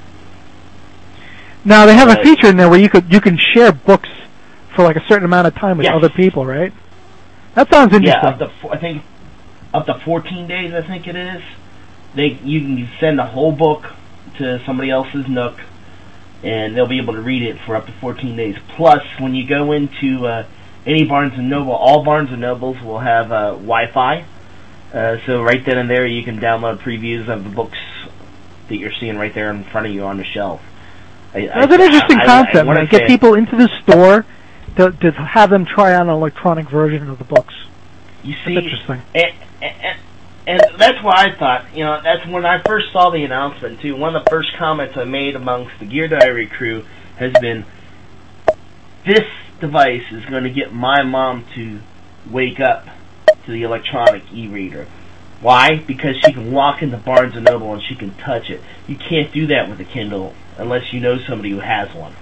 Speaker 11: Now they have a feature in there where you can share books for like a certain amount of time with other people, right? That sounds interesting.
Speaker 16: Yeah, I think up to 14 days, I think it is. You can send a whole book to somebody else's Nook, and they'll be able to read it for up to 14 days. Plus, when you go into any Barnes & Noble, all Barnes & Nobles will have Wi-Fi. So right then and there, you can download previews of the books that you're seeing right there in front of you on the shelf.
Speaker 11: That's an interesting concept, man. Get people into the store to have them try on an electronic version of the books.
Speaker 16: You see,
Speaker 11: that's interesting.
Speaker 16: And that's why I thought, that's when I first saw the announcement, too. One of the first comments I made amongst the Gear Diary crew has been, this device is going to get my mom to wake up to the electronic e-reader. Why? Because she can walk into Barnes & Noble and she can touch it. You can't do that with a Kindle unless you know somebody who has one.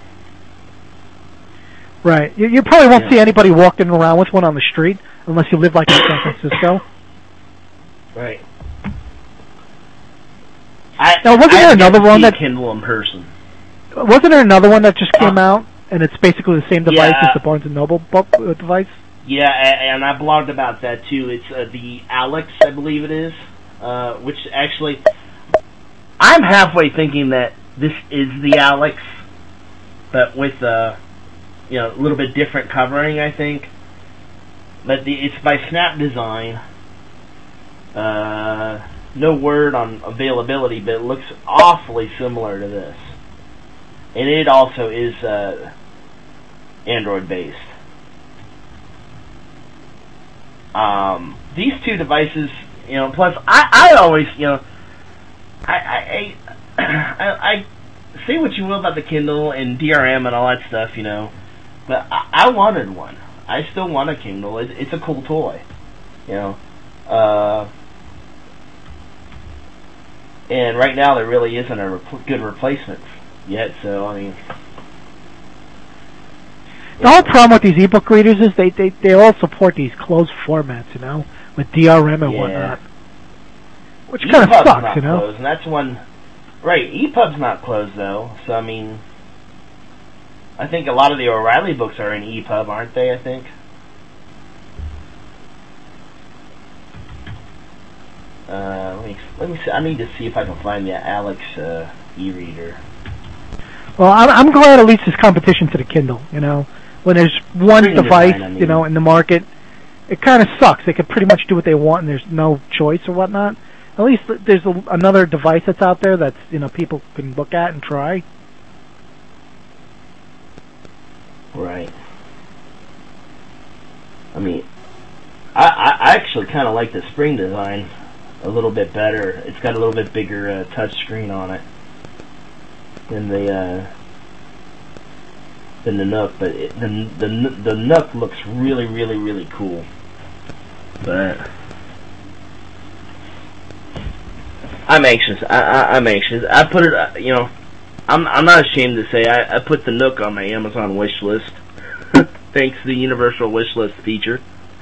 Speaker 11: Right. You probably won't see anybody walking around with one on the street unless you live like in San Francisco.
Speaker 16: Right.
Speaker 11: Now, wasn't there another one that
Speaker 16: Kindle in person?
Speaker 11: Wasn't there another one that just came out and it's basically the same device as the Barnes & Noble device?
Speaker 16: Yeah, and I blogged about that too. It's the Alex, I believe it is, which actually I'm halfway thinking that this is the Alex, but with a little bit different covering, I think. But it's by Snap Design. No word on availability, but it looks awfully similar to this. And it also is Android based. These two devices, plus I always, I say what you will about the Kindle and DRM and all that stuff, but I wanted one. I still want a Kindle. It's a cool toy, and right now there really isn't a good replacement yet, so I mean...
Speaker 11: The whole problem with these ebook readers is they all support these closed formats, with DRM and whatnot. Which kind of sucks,
Speaker 16: not closed, and that's one... Right, EPUB's not closed, though, so I mean... I think a lot of the O'Reilly books are in EPUB, aren't they, I think? Let me see. I need to see if I can find the Alex e-reader.
Speaker 11: Well, I'm glad at least there's competition to the Kindle, When there's one device, in the market, it kind of sucks. They can pretty much do what they want and there's no choice or whatnot. At least there's another device that's out there that's, people can look at and try.
Speaker 16: Right. I mean, I actually kind of like the Spring design a little bit better. It's got a little bit bigger touch screen on it than the Nook, but the Nook looks really, really, really cool. But I'm anxious. I'm anxious. I put it, I'm not ashamed to say I put the Nook on my Amazon wish list. Thanks to the universal wish list feature.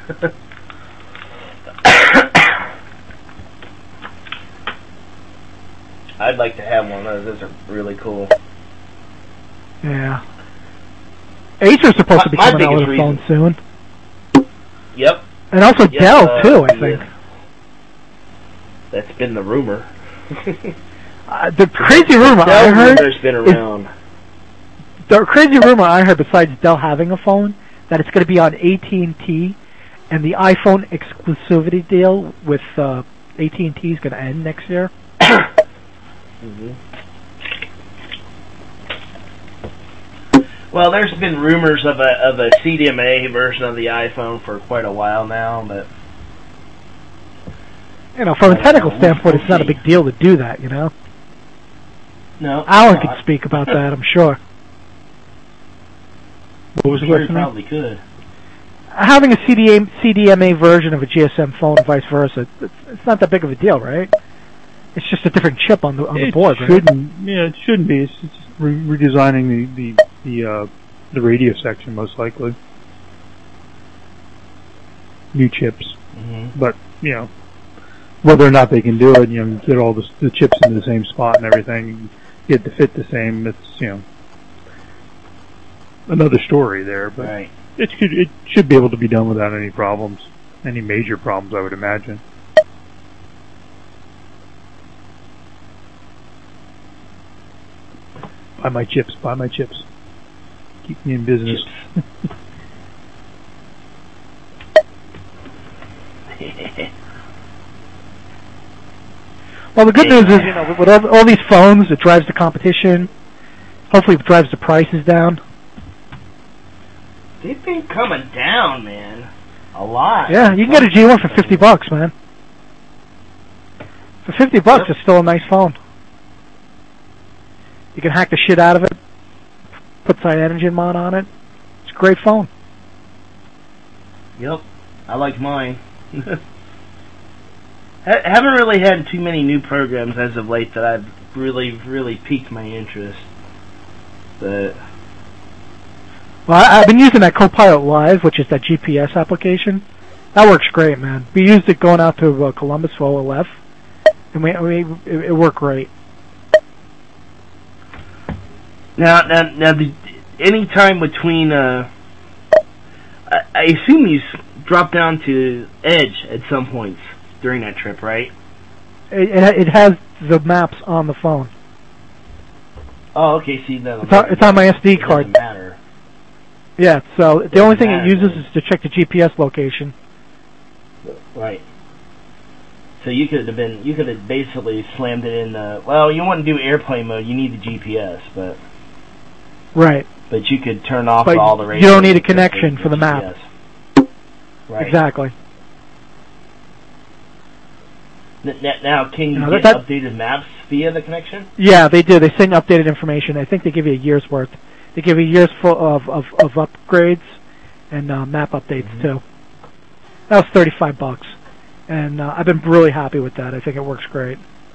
Speaker 16: I'd like to have one of those. Those are really cool.
Speaker 11: Yeah. Acer's supposed to be coming out with a phone soon.
Speaker 16: Yep.
Speaker 11: And also Dell, too, I think.
Speaker 16: That's been the rumor.
Speaker 11: The crazy rumor I heard
Speaker 16: been around.
Speaker 11: The crazy rumor I heard, besides Dell having a phone, that it's going to be on AT&T, and the iPhone exclusivity deal with AT&T is going to end next year.
Speaker 16: Mm-hmm. Well, there's been rumors of a CDMA version of the iPhone for quite a while now, but
Speaker 11: from a technical standpoint, it's not a big deal to do that,
Speaker 16: No.
Speaker 11: Alan could speak about that, I'm sure. What was the question?
Speaker 16: Probably could.
Speaker 11: Having a CDMA version of a GSM phone and vice versa, it's not that big of a deal, right? It's just a different chip on the board, right?
Speaker 14: Yeah, it shouldn't be. It's just redesigning the radio section, most likely. New chips.
Speaker 16: Mm-hmm.
Speaker 14: But, whether or not they can do it, get all the chips in the same spot and everything, get to fit the same, it's, another story there. But
Speaker 16: right.
Speaker 14: It should be able to be done without any problems, any major problems, I would imagine. Buy my chips. Keep me in business.
Speaker 11: Well, the good news is, with all these phones, it drives the competition. Hopefully it drives the prices down.
Speaker 16: They've been coming down, man. A lot.
Speaker 11: Yeah, you can get a G1 for $50, man. For $50, it's still a nice phone. You can hack the shit out of it. Put CyanogenMod on it. It's a great phone.
Speaker 16: Yep. I like mine. Haven't really had too many new programs as of late that I've really piqued my interest. But
Speaker 11: well, I've been using that Copilot Live, which is that GPS application. That works great, man. We used it going out to Columbus for OLF, and it worked great.
Speaker 16: Now, any time between, I assume you dropped down to Edge at some points during that trip, right?
Speaker 11: It has the maps on the phone.
Speaker 16: Oh, okay. See,
Speaker 11: it's on my SD card.
Speaker 16: Doesn't matter.
Speaker 11: Yeah. So the only thing it uses is to check the GPS location.
Speaker 16: Right. So you could have basically slammed it in. Well, you want to do airplane mode, you need the GPS, but.
Speaker 11: Right.
Speaker 16: But you could turn off all the radio.
Speaker 11: You don't need a connection for the map.
Speaker 16: Right.
Speaker 11: Exactly.
Speaker 16: Now, can you get updated maps via the connection?
Speaker 11: Yeah, they do. They send updated information. I think they give you a year's worth. They give you a year's full of upgrades and map updates too. That was $35, and I've been really happy with that. I think it works great.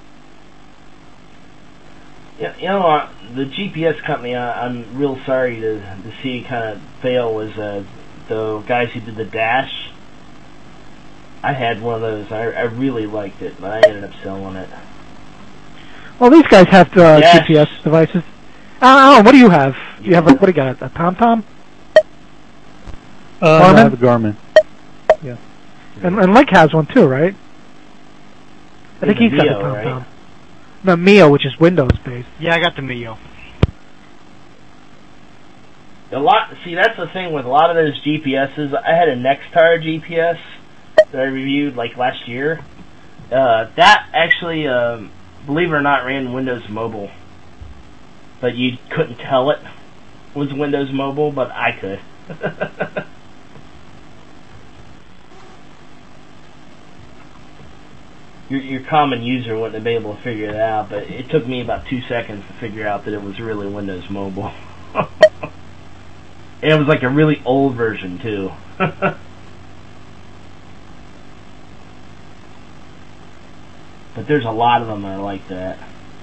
Speaker 16: Yeah, you know, the GPS company I'm real sorry to see kind of fail was the guys who did the Dash. I had one of those. I really liked it, but I ended up selling it.
Speaker 11: Well, these guys have GPS devices. I don't know. What do you have? You have what do you got? A TomTom?
Speaker 14: I have a Garmin. Yeah.
Speaker 11: And Mike has one too, right? I think he's got a TomTom. Right? No, Mio, which is Windows based.
Speaker 1: Yeah, I got the Mio.
Speaker 16: See, that's the thing with a lot of those GPSs. I had a Nextar GPS that I reviewed like last year. That actually, believe it or not, ran Windows Mobile. But you couldn't tell it was Windows Mobile, but I could. Your common user wouldn't have been able to figure it out, but it took me about 2 seconds to figure out that it was really Windows Mobile. And it was like a really old version, too. But there's a lot of them that are like that.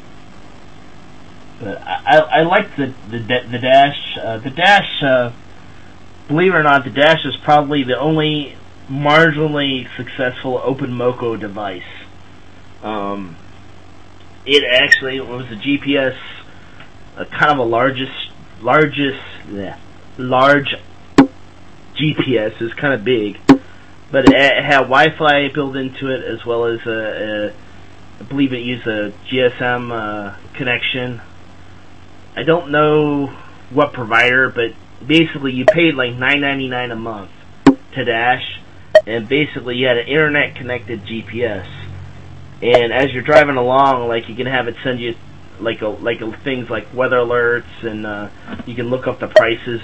Speaker 16: But I like the Dash. The Dash, believe it or not, the Dash is probably the only marginally successful OpenMoko device. It actually was a GPS, kind of a large GPS. It's kind of big, but it had Wi-Fi built into it as well as I believe it used a GSM connection. I don't know what provider, but basically you paid like $9.99 a month to Dash, and basically you had an internet connected GPS. And as you're driving along, like you can have it send you like things like weather alerts, and you can look up the prices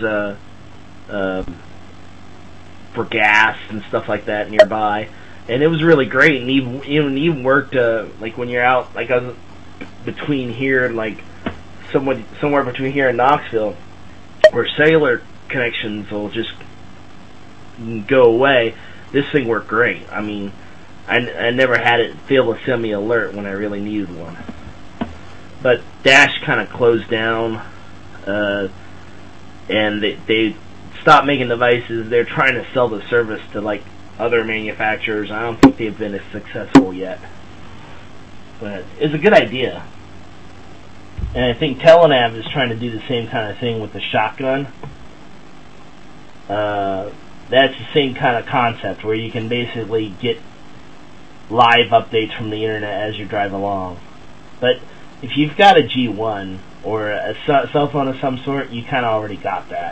Speaker 16: for gas and stuff like that nearby. And it was really great, and even worked like when you're out, like I was between here and like somewhere between here and Knoxville, where cellular connections will just go away. This thing worked great. I mean, I never had it fail to send me an alert when I really needed one. But Dash kind of closed down, and they stopped making devices. They're trying to sell the service to like other manufacturers. I don't think they've been as successful yet. But it's a good idea. And I think Telenav is trying to do the same kind of thing with the shotgun. That's the same kind of concept where you can basically get live updates from the internet as you drive along. But if you've got a G1 or a cell phone of some sort, you kind of already got that.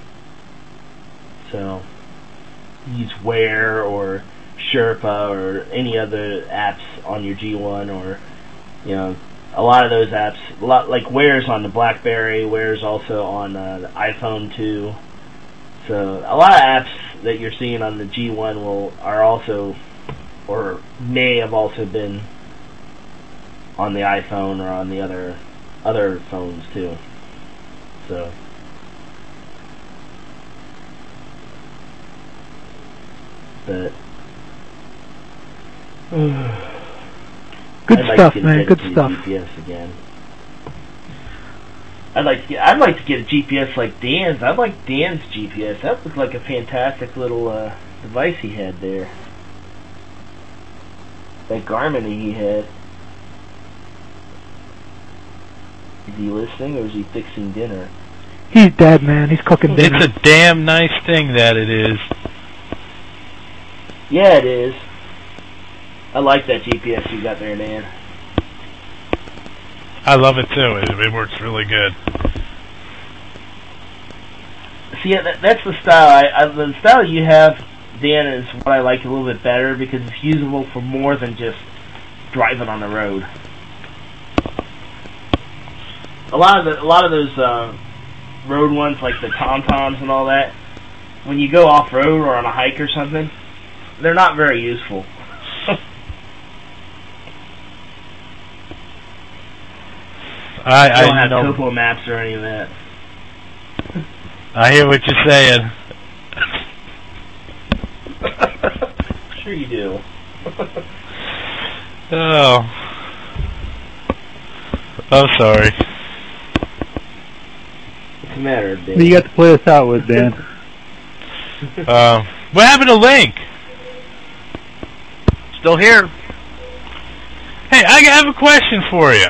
Speaker 16: So use Wear or Sherpa or any other apps on your G1, or a lot of those apps. Like Wear's on the BlackBerry, Wear's also on the iPhone too. So a lot of apps that you're seeing on the G1 are also, or may have also been on the iPhone or on the other phones too. So but
Speaker 11: Good
Speaker 16: I'd like
Speaker 11: stuff,
Speaker 16: to get
Speaker 11: man.
Speaker 16: a
Speaker 11: Good
Speaker 16: dedicated
Speaker 11: stuff.
Speaker 16: GPS again. I'd like to get a GPS like Dan's. I like Dan's GPS. That looked like a fantastic little device he had there. That Garmin he had. Is he listening or is he fixing dinner?
Speaker 11: He's dead, man. He's cooking dinner.
Speaker 15: It's a damn nice thing that it is.
Speaker 16: Yeah, it is. I like that GPS you got there, Dan.
Speaker 15: I love it too. It works really good.
Speaker 16: See, that's the style. The style you have, Dan, is what I like a little bit better because it's usable for more than just driving on the road. A lot of those road ones, like the TomToms and all that, when you go off road or on a hike or something, they're not very useful. I don't have topo maps or any of that.
Speaker 15: I hear what you're saying.
Speaker 16: Sure you do.
Speaker 15: Oh. I'm sorry.
Speaker 16: What's the matter, Dan?
Speaker 14: What do you got to play us out with, Dan?
Speaker 15: What happened to Link?
Speaker 1: Still here.
Speaker 15: Hey, I have a question for you.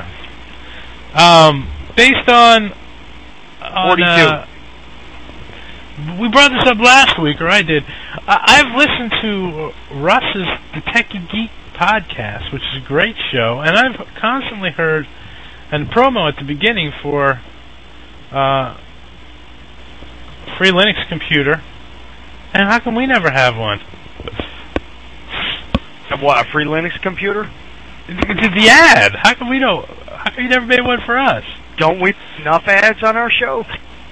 Speaker 15: Based on
Speaker 1: 42.
Speaker 15: We brought this up last week, or I did. I've listened to Russ's The Techie Geek podcast, which is a great show, and I've constantly heard a promo at the beginning for free Linux computer. And how come we never have one?
Speaker 1: What, a free Linux computer?
Speaker 15: The ad. How come we don't? How come you never made one for us?
Speaker 1: Don't we put enough ads on our show?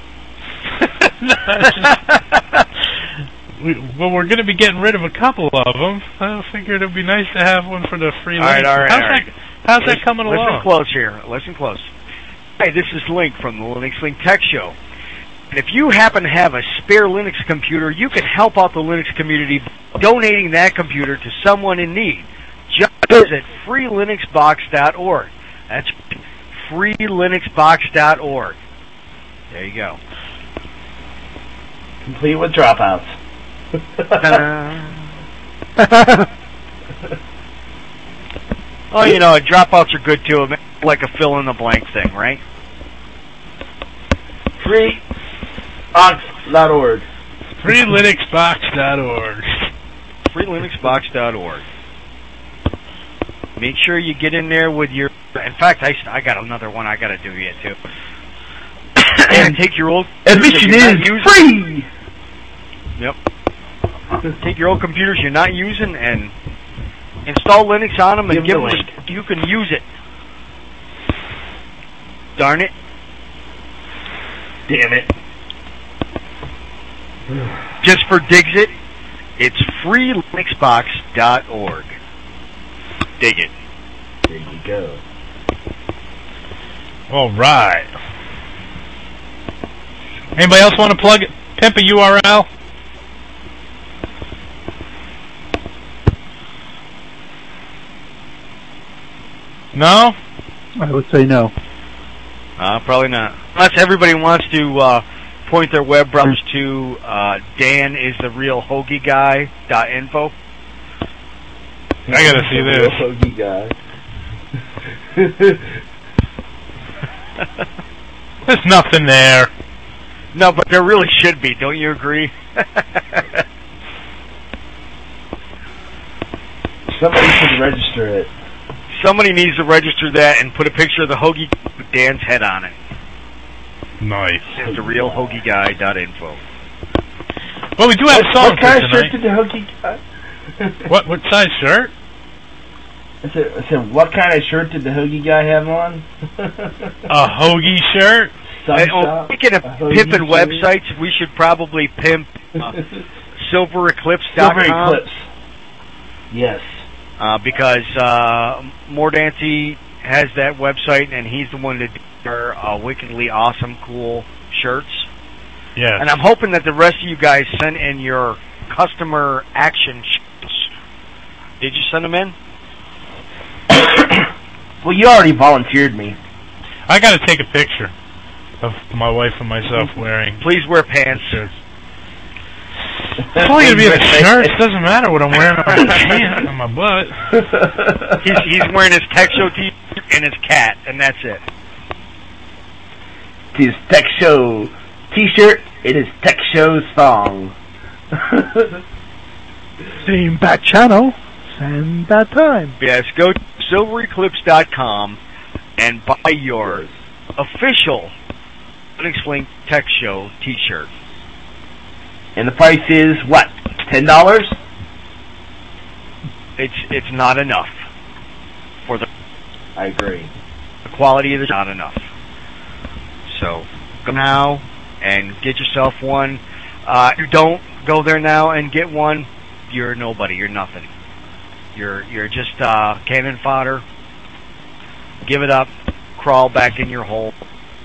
Speaker 15: We're going to be getting rid of a couple of them. I figured it'd be nice to have one for the free Linux.
Speaker 1: All right.
Speaker 15: How's that coming along?
Speaker 1: Listen close here. Listen close. Hey, this is Link from the Linux Link Tech Show. And if you happen to have a spare Linux computer, you can help out the Linux community by donating that computer to someone in need. Just visit freelinuxbox.org. That's freelinuxbox.org. There you go.
Speaker 16: Complete with dropouts.
Speaker 1: Oh, you know, dropouts are good too. Like a fill-in-the-blank thing, right?
Speaker 16: Freelinuxbox.org.
Speaker 15: Freelinuxbox.org.
Speaker 1: Freelinuxbox.org. Make sure you get in there with your... In fact, I got another one I got to do yet, too. And take your old...
Speaker 16: Admission is free!
Speaker 1: Yep. Take your old computers you're not using and install Linux on them and give them you can use it. Darn it.
Speaker 16: Damn it.
Speaker 1: Just for Digsit, it's freelinuxbox.org. Dig it.
Speaker 16: There you go.
Speaker 15: All right. Anybody else want to pimp a URL? No?
Speaker 14: I would say no.
Speaker 1: Probably not. Unless everybody wants to point their web browsers to danistherealhoagieguy.info.
Speaker 15: I gotta see this.
Speaker 16: Hoagie guy.
Speaker 15: There's nothing there.
Speaker 1: No, but there really should be. Don't you agree?
Speaker 16: Somebody should register it.
Speaker 1: Somebody needs to register that and put a picture of the hoagie with Dan's head on it.
Speaker 15: Nice.
Speaker 1: It's therealhoagieguy.info.
Speaker 15: Well, we do have a song
Speaker 16: what kind
Speaker 15: for
Speaker 16: of
Speaker 15: tonight.
Speaker 16: shirt did the hoagie guy?
Speaker 15: What size shirt?
Speaker 16: I said, what kind of shirt did the hoagie guy have on?
Speaker 15: A hoagie shirt?
Speaker 1: Speaking of pimping websites, we should probably pimp SilverEclipse.com.
Speaker 16: Silver Eclipse. Yes.
Speaker 1: Because Mordancy has that website, and he's the one that did our wickedly awesome, cool shirts.
Speaker 15: Yeah.
Speaker 1: And I'm hoping that the rest of you guys send in your customer action shirts. Did you send them in?
Speaker 16: Well, you already volunteered me.
Speaker 15: I got to take a picture of my wife and myself wearing.
Speaker 1: Please wear pants.
Speaker 15: Shirts. It's only going to be the shirts. It doesn't matter what I'm wearing on my pants, on my butt.
Speaker 1: He's wearing his Tech Show t-shirt and his cat, and that's it.
Speaker 16: His Tech Show t-shirt and his Tech Show song.
Speaker 11: Same back channel, same bad time.
Speaker 1: Yes, go to silvereclipse.com and buy your official Linux Link Tech Show t-shirt.
Speaker 16: And the price is what? $10?
Speaker 1: It's not enough for the.
Speaker 16: I agree.
Speaker 1: The quality is not enough. So go now and get yourself one. If you don't go there now and get one, you're nobody. You're nothing. You're just cannon fodder. Give it up. Crawl back in your hole.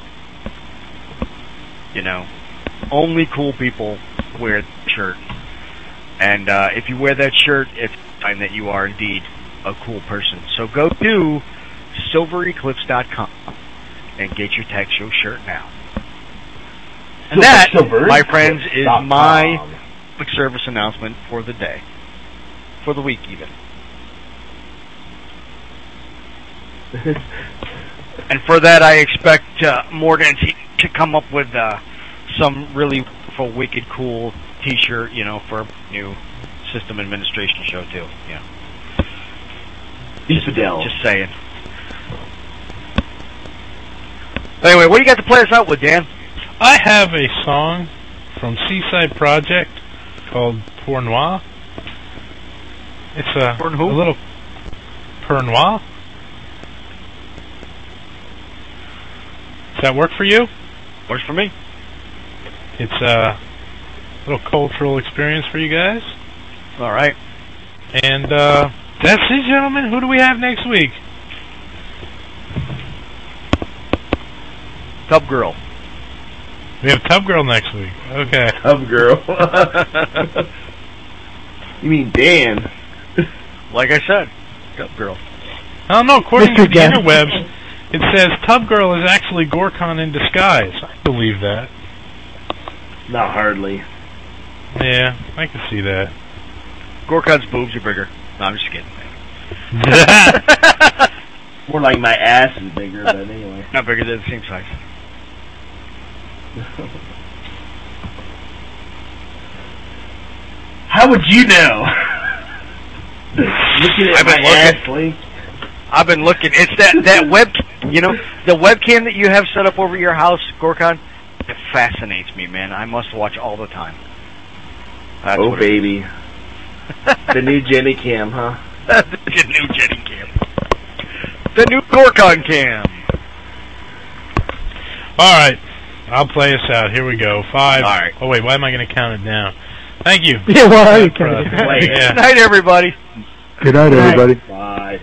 Speaker 1: You know, only cool people wear the shirt. And if you wear that shirt, it's a sign that you are indeed a cool person. So go to silvereclipse.com and get your Tech Show shirt now. And that, my friends, is my public service announcement for the day. For the week, even. And for that, I expect Morgan to come up with some really wicked cool t-shirt, you know, for a new system administration show, too. Yeah. Just saying. Anyway, what do you got to play us out with, Dan?
Speaker 15: I have a song from Seaside Project called Pour Noir. It's a little Pour Noir. Does that work for you?
Speaker 1: Works for me.
Speaker 15: It's a little cultural experience for you guys.
Speaker 1: All right.
Speaker 15: And that's it, gentlemen. Who do we have next week?
Speaker 1: Tub Girl.
Speaker 15: We have Tub Girl next week. Okay.
Speaker 16: Tub Girl. You mean Dan?
Speaker 1: Like I said, Tub Girl.
Speaker 15: I don't know. According to the interwebs, it says Tub Girl is actually Gorkon in disguise. I believe that.
Speaker 16: Not hardly.
Speaker 15: Yeah, I can see that.
Speaker 1: Gorkon's boobs are bigger. No, I'm just kidding.
Speaker 16: More like my ass is bigger, but anyway.
Speaker 1: Not bigger, they're the same size.
Speaker 16: How would you know? Looking at my ass link.
Speaker 1: I've been looking. It's that webcam, you know, the webcam that you have set up over your house, Gorkon. It fascinates me, man. I must watch all the time. That's
Speaker 16: oh, baby. The new Jenny cam, huh?
Speaker 1: The new Jenny cam. The new Gorkon cam.
Speaker 15: All right. I'll play us out. Here we go. 5.
Speaker 1: All right.
Speaker 15: Oh, wait. Why am I going to count it down? Thank you.
Speaker 11: Yeah, why are you counting it down?
Speaker 1: Good night, everybody.
Speaker 5: Good night, everybody.
Speaker 16: Bye.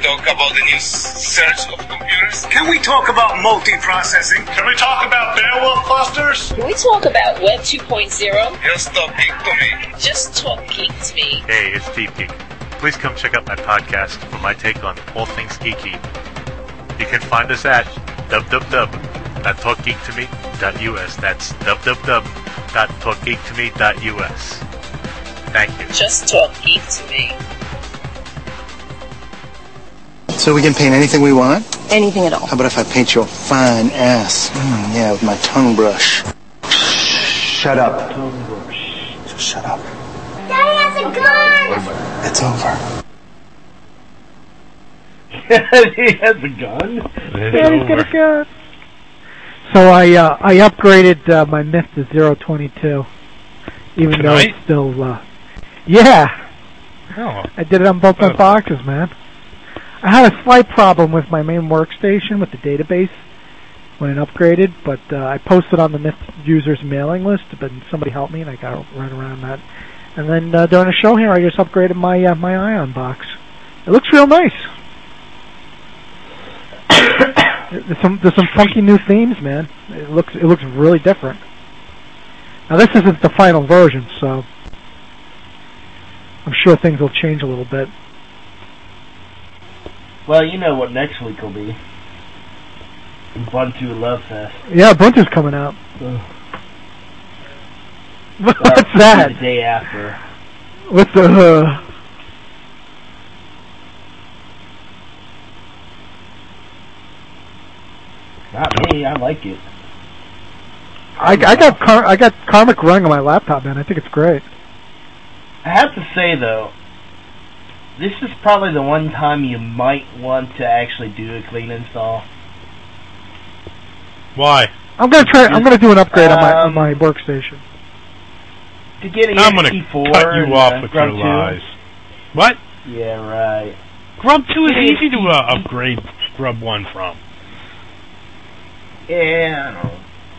Speaker 17: talk about the new search of computers?
Speaker 19: Can we talk about multiprocessing? Can we talk about Beowulf clusters?
Speaker 20: Can we talk about Web 2.0?
Speaker 17: Just talk geek to me.
Speaker 20: Just talk geek to me.
Speaker 21: Hey, it's Steve Geek. Please come check out my podcast for my take on all things geeky. You can find us at www.talkgeektome.us. That's www.talkgeektome.us. Thank you.
Speaker 20: Just talk geek to me.
Speaker 22: So we can paint anything we want?
Speaker 20: Anything at all.
Speaker 22: How about if I paint your fine ass? Yeah, with my tongue brush. Shut up. Tongue brush. Just shut up.
Speaker 23: Daddy has a gun!
Speaker 22: It's over.
Speaker 16: He has a gun?
Speaker 11: Daddy's got a gun. So I upgraded my Myth to 022. Even though it's still, yeah.
Speaker 15: Oh.
Speaker 11: I did it on both my boxes, man. I had a slight problem with my main workstation with the database when it upgraded, but I posted on the Myth users mailing list, but somebody helped me and I got right around that. And then during the show here, I just upgraded my my Ion box. It looks real nice. There's some funky new themes, man. It looks really different. Now this isn't the final version, so I'm sure things will change a little bit.
Speaker 16: Well, you know what next week will be. Ubuntu Love Fest.
Speaker 11: Yeah, Ubuntu's coming out. What's that?
Speaker 16: The day after.
Speaker 11: What's the...
Speaker 16: Not me, I like it.
Speaker 11: I got Karmic Rung on my laptop, man. I think it's great.
Speaker 16: I have to say, though, this is probably the one time you might want to actually do a clean install.
Speaker 15: Why?
Speaker 11: I'm gonna do an upgrade on my workstation.
Speaker 16: To get an
Speaker 15: I'm gonna
Speaker 16: XT4
Speaker 15: cut you off with your
Speaker 16: Grub 2.
Speaker 15: lies. What?
Speaker 16: Yeah, right.
Speaker 15: Grub 2 is easy to upgrade Grub 1 from.
Speaker 16: Yeah, I know.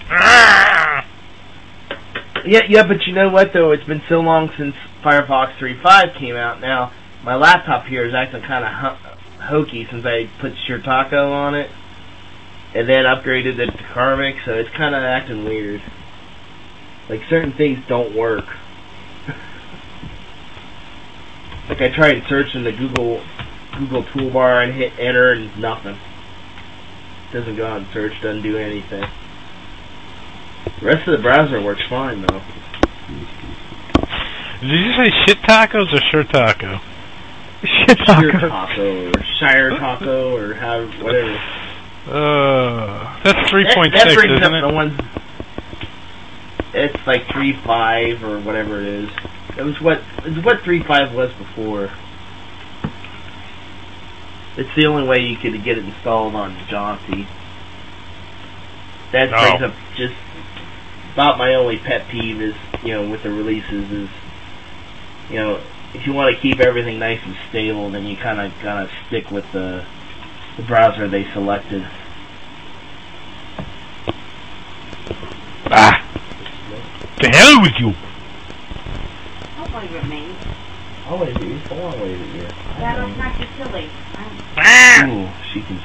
Speaker 16: Yeah, but you know what, though? It's been so long since Firefox 3.5 came out now. My laptop here is acting kind of hokey since I put Shirtaco on it and then upgraded it to Karmic, so it's kind of acting weird. Like, certain things don't work. Like, I tried searching the Google toolbar and hit enter and nothing. Doesn't go out and search, doesn't do anything. The rest of the browser works fine, though.
Speaker 15: Did you say shit tacos or shirt taco?
Speaker 11: Shit taco.
Speaker 16: Shire taco or Shire taco or whatever.
Speaker 15: That's 3.6,
Speaker 16: that brings
Speaker 15: isn't
Speaker 16: up
Speaker 15: it?
Speaker 16: The ones. It's like 3.5 or whatever it is. It's what 3.5 was before. It's the only way you could get it installed on Jaunty. That brings up just about my only pet peeve is, with the releases is, if you want to keep everything nice and stable, then you kind of gotta stick with the browser they selected.
Speaker 15: To hell with you!
Speaker 23: Don't wave at me.
Speaker 16: I'll wave at you. I want to wave at you.
Speaker 23: That'll not be silly.
Speaker 16: Ooh, she can...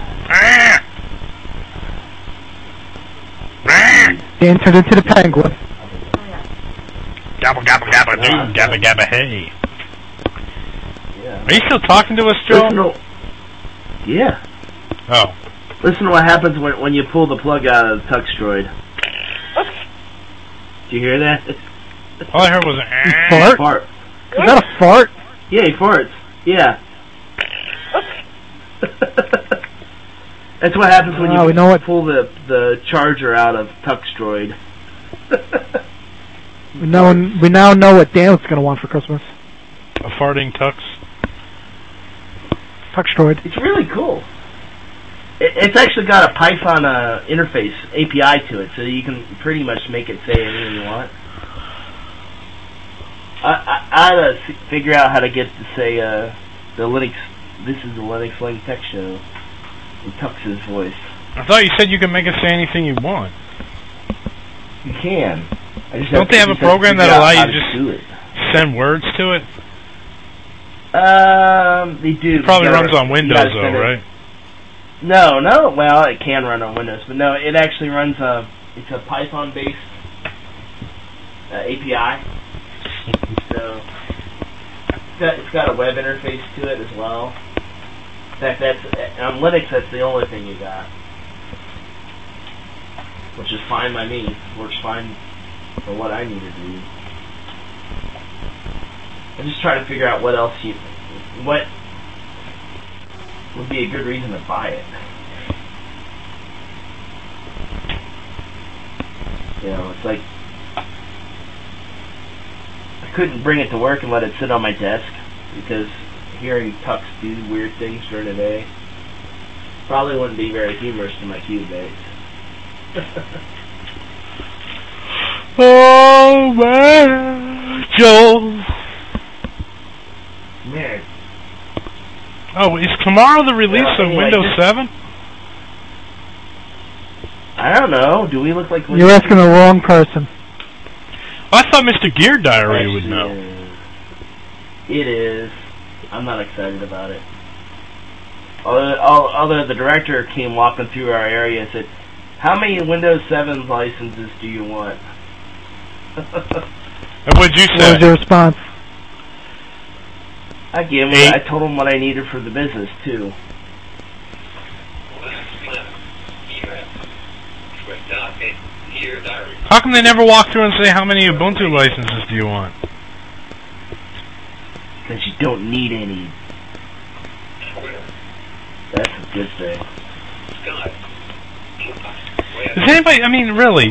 Speaker 11: Dan turned into the penguin.
Speaker 15: Gabba gabba gabba doo, gabba gabba hey.
Speaker 16: Yeah.
Speaker 15: Are you still talking to us, Joe?
Speaker 16: Yeah.
Speaker 15: Oh.
Speaker 16: Listen to what happens when you pull the plug out of the Tuxdroid. Did you hear that?
Speaker 15: All I heard was
Speaker 11: a
Speaker 16: fart.
Speaker 11: Is that a fart?
Speaker 16: Yeah, he farts. Yeah. That's what happens when you pull the charger out of Tuxdroid.
Speaker 11: We now know what Dan's going to want for Christmas.
Speaker 15: A farting Tux.
Speaker 11: Tuxdroid.
Speaker 16: It's really cool. It's actually got a Python interface API to it, so you can pretty much make it say anything you want. I had to figure out how to get to say the Linux. This is the Linux Link Tech Show in Tux's voice.
Speaker 15: I thought you said you could make it say anything you want.
Speaker 16: You can.
Speaker 15: Don't they have a program that allows you to just send words to it?
Speaker 16: They do.
Speaker 15: It probably runs on Windows, though, right?
Speaker 16: No. Well, it can run on Windows, but no, it actually runs it's a Python-based API. So it's got a web interface to it as well. In fact, on Linux, that's the only thing you got, which is fine by me. Works fine for what I need to do. I'm just trying to figure out what would be a good reason to buy it. You know, it's like I couldn't bring it to work and let it sit on my desk because hearing Tux do weird things during the day probably wouldn't be very humorous to my Cubase.
Speaker 15: Oh man, Joel.
Speaker 16: Man.
Speaker 15: Oh, is tomorrow the release of Windows 7?
Speaker 16: I don't know. Do we look like...
Speaker 11: You're asking the wrong person.
Speaker 15: I thought Mr. Gear Diary would know.
Speaker 16: It is. I'm not excited about it. Although the director came walking through our area and said, "How many Windows 7 licenses do you want?"
Speaker 15: And what'd you say?
Speaker 11: What was your response?
Speaker 16: I told him what I needed for the business, too.
Speaker 15: How come they never walk through and say, how many Ubuntu licenses do you want?
Speaker 16: Because you don't need any. That's a good thing.
Speaker 15: Is anybody, I mean, really,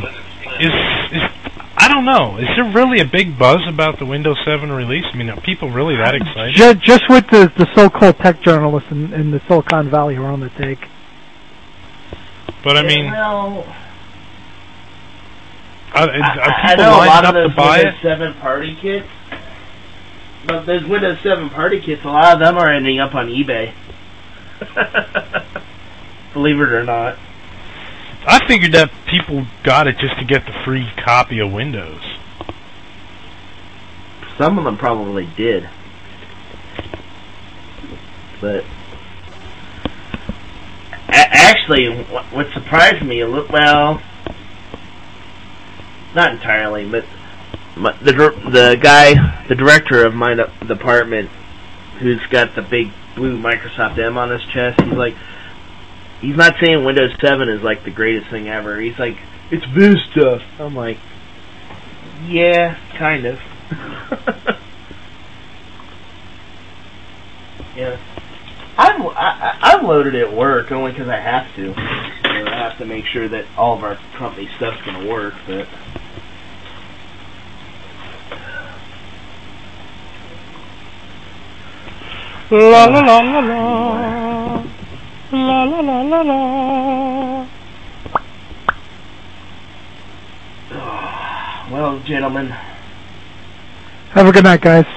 Speaker 15: I don't know, is there really a big buzz about the Windows 7 release? I mean, are people really that excited?
Speaker 11: Just with the so-called tech journalists in the Silicon Valley who are on the take.
Speaker 15: But I mean...
Speaker 16: Well,
Speaker 15: are people lined up to buy it?
Speaker 16: Windows 7 party kits, but those Windows 7 party kits, a lot of them are ending up on eBay. Believe it or not.
Speaker 15: I figured that people got it just to get the free copy of Windows.
Speaker 16: Some of them probably did. But actually, what surprised me a little, well, not entirely, but the director of my department, who's got the big blue Microsoft M on his chest, he's not saying Windows 7 is like the greatest thing ever. He's like, it's this stuff. I'm like, yeah, kind of. Yeah, I've loaded it at work only because I have to. I have to make sure that all of our company stuff's gonna work, but.
Speaker 15: La la la la la. La la la la la.
Speaker 16: Well, gentlemen.
Speaker 11: Have a good night, guys.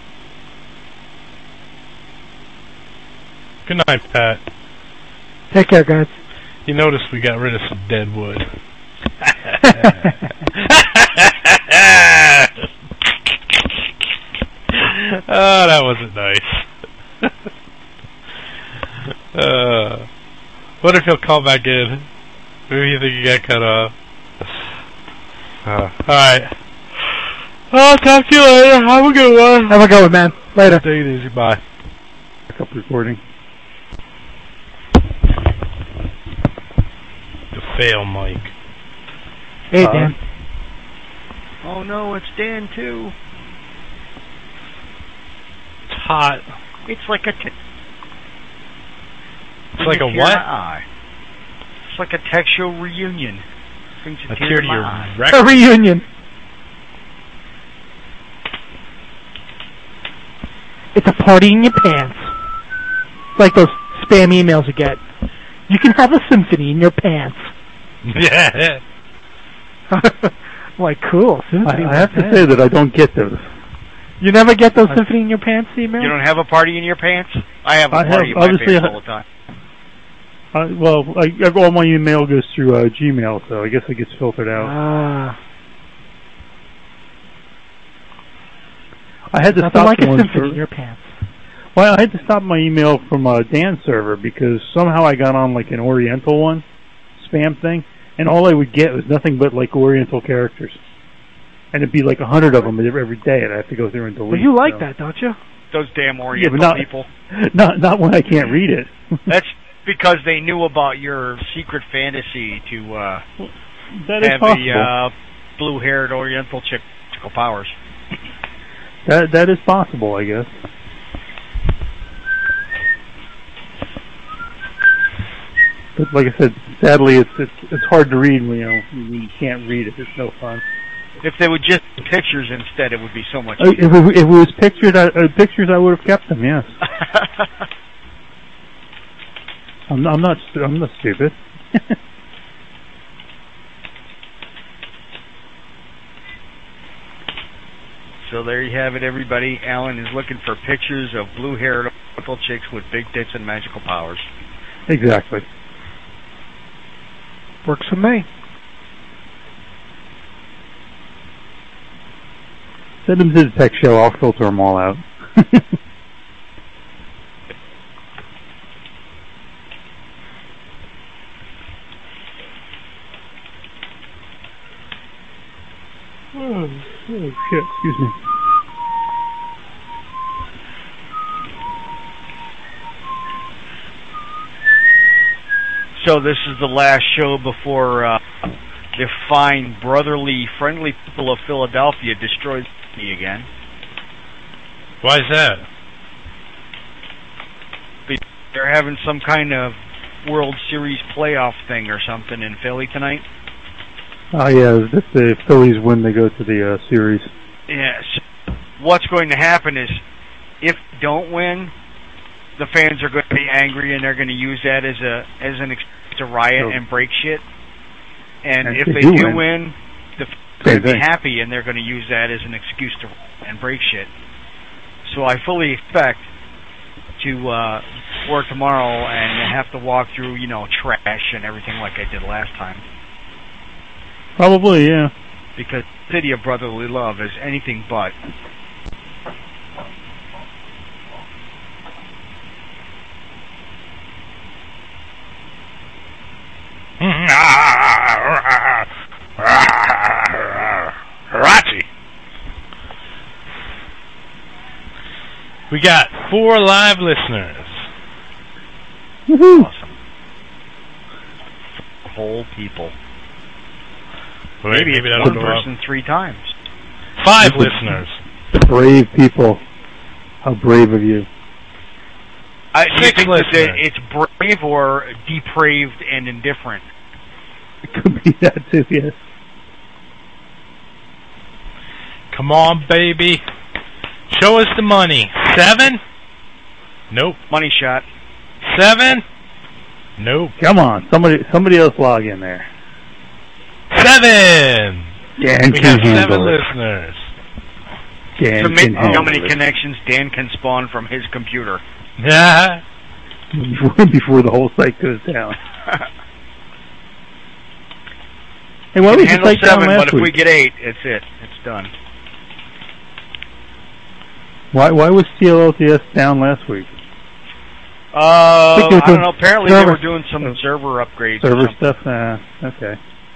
Speaker 15: Good night, Pat.
Speaker 11: Take care, guys.
Speaker 15: You notice we got rid of some dead wood. Oh, that wasn't nice. What if he'll call back in? Maybe you think he got cut off. Alright. I'll talk to you later. Have a good one.
Speaker 11: Have a good one, man. Later.
Speaker 15: Take it easy. Bye.
Speaker 14: Back up recording.
Speaker 15: The fail mic.
Speaker 11: Hey, Dan.
Speaker 1: Oh no, it's Dan too.
Speaker 15: It's hot.
Speaker 1: It's like a...
Speaker 15: It's like a what?
Speaker 1: It's like a textual reunion. Brings a tear to your eye.
Speaker 11: A reunion. It's a party in your pants. It's like those spam emails you get. You can have a symphony in your pants.
Speaker 15: Yeah.
Speaker 11: I'm like, cool. Symphony
Speaker 14: I have to say that I don't get those.
Speaker 11: You never get those symphony in your pants emails?
Speaker 1: You don't have a party in your pants? I have a party in my pants all the time.
Speaker 14: Well, all my email goes through Gmail, so I guess it gets filtered out.
Speaker 11: Ah.
Speaker 14: I had to
Speaker 11: Nothing
Speaker 14: stop
Speaker 11: like
Speaker 14: the
Speaker 11: a
Speaker 14: ones
Speaker 11: symphony in your pants.
Speaker 14: Well, I had to stop my email from Dan's server because somehow I got on like an Oriental one, spam thing, and all I would get was nothing but like Oriental characters. And it'd be like 100 of them every day, and I have to go through and delete.
Speaker 11: But you like that, don't you?
Speaker 1: Those damn Oriental people.
Speaker 14: Not when I can't read it.
Speaker 1: That's because they knew about your secret fantasy to
Speaker 14: that is
Speaker 1: have
Speaker 14: possible.
Speaker 1: the blue-haired Oriental chick powers.
Speaker 14: That is possible, I guess. But like I said, sadly, it's hard to read when you can't read it. It's no fun.
Speaker 1: If they would just pictures instead, it would be so much
Speaker 14: If
Speaker 1: easier.
Speaker 14: it was pictures, I would have kept them. Yes. I'm not stupid.
Speaker 1: So there you have it, everybody. Alan is looking for pictures of blue-haired Oriental chicks with big tits and magical powers.
Speaker 14: Exactly.
Speaker 11: Works for me.
Speaker 14: Send them to the tech show. I'll filter them all out. Oh shit! Excuse me.
Speaker 1: So this is the last show before the fine, brotherly, friendly people of Philadelphia destroys me again.
Speaker 15: Why is that?
Speaker 1: They're having some kind of World Series playoff thing or something in Philly tonight.
Speaker 14: Oh yeah, if the Phillies win, they go to the series.
Speaker 1: Yeah. So what's going to happen is, if they don't win, the fans are going to be angry and they're going to use that as an excuse to riot and break shit. And if they do win, the fans are going to be happy and they're going to use that as an excuse to riot and break shit. So I fully expect to work tomorrow and have to walk through, trash and everything like I did last time.
Speaker 14: Probably, yeah.
Speaker 1: Because the city of brotherly love is anything but.
Speaker 15: Rachi. We got 4 live listeners.
Speaker 14: Woohoo!
Speaker 1: Awesome. Whole people.
Speaker 15: Maybe that'll
Speaker 1: one
Speaker 15: go
Speaker 1: person
Speaker 15: up.
Speaker 1: 3 times.
Speaker 15: 5 listeners.
Speaker 14: Brave people. How brave of you.
Speaker 1: Do you
Speaker 15: 6
Speaker 1: think
Speaker 15: listeners.
Speaker 1: that it's brave or depraved and indifferent?
Speaker 14: It could be that too, yes.
Speaker 15: Come on, baby. Show us the money. 7? Nope.
Speaker 1: Money shot.
Speaker 15: 7? Nope.
Speaker 14: Come on, somebody else log in there.
Speaker 15: 7!
Speaker 14: Dan
Speaker 15: We
Speaker 14: can
Speaker 15: got 7
Speaker 14: handle it.
Speaker 15: listeners.
Speaker 14: Dan
Speaker 1: So
Speaker 14: can
Speaker 1: how
Speaker 14: handle
Speaker 1: many
Speaker 14: it.
Speaker 1: connections Dan can spawn from his computer?
Speaker 15: Yeah.
Speaker 14: Before the whole site goes down. Hey, why
Speaker 1: We
Speaker 14: was
Speaker 1: can
Speaker 14: the
Speaker 1: handle
Speaker 14: site down
Speaker 1: 7,
Speaker 14: last
Speaker 1: but if we
Speaker 14: week?
Speaker 1: get 8, it's it. It's done.
Speaker 14: Why was TLLTS down last week?
Speaker 1: I don't know. Apparently they
Speaker 14: server-
Speaker 1: were doing some server upgrades. or
Speaker 14: Server
Speaker 1: something.
Speaker 14: stuff? Okay.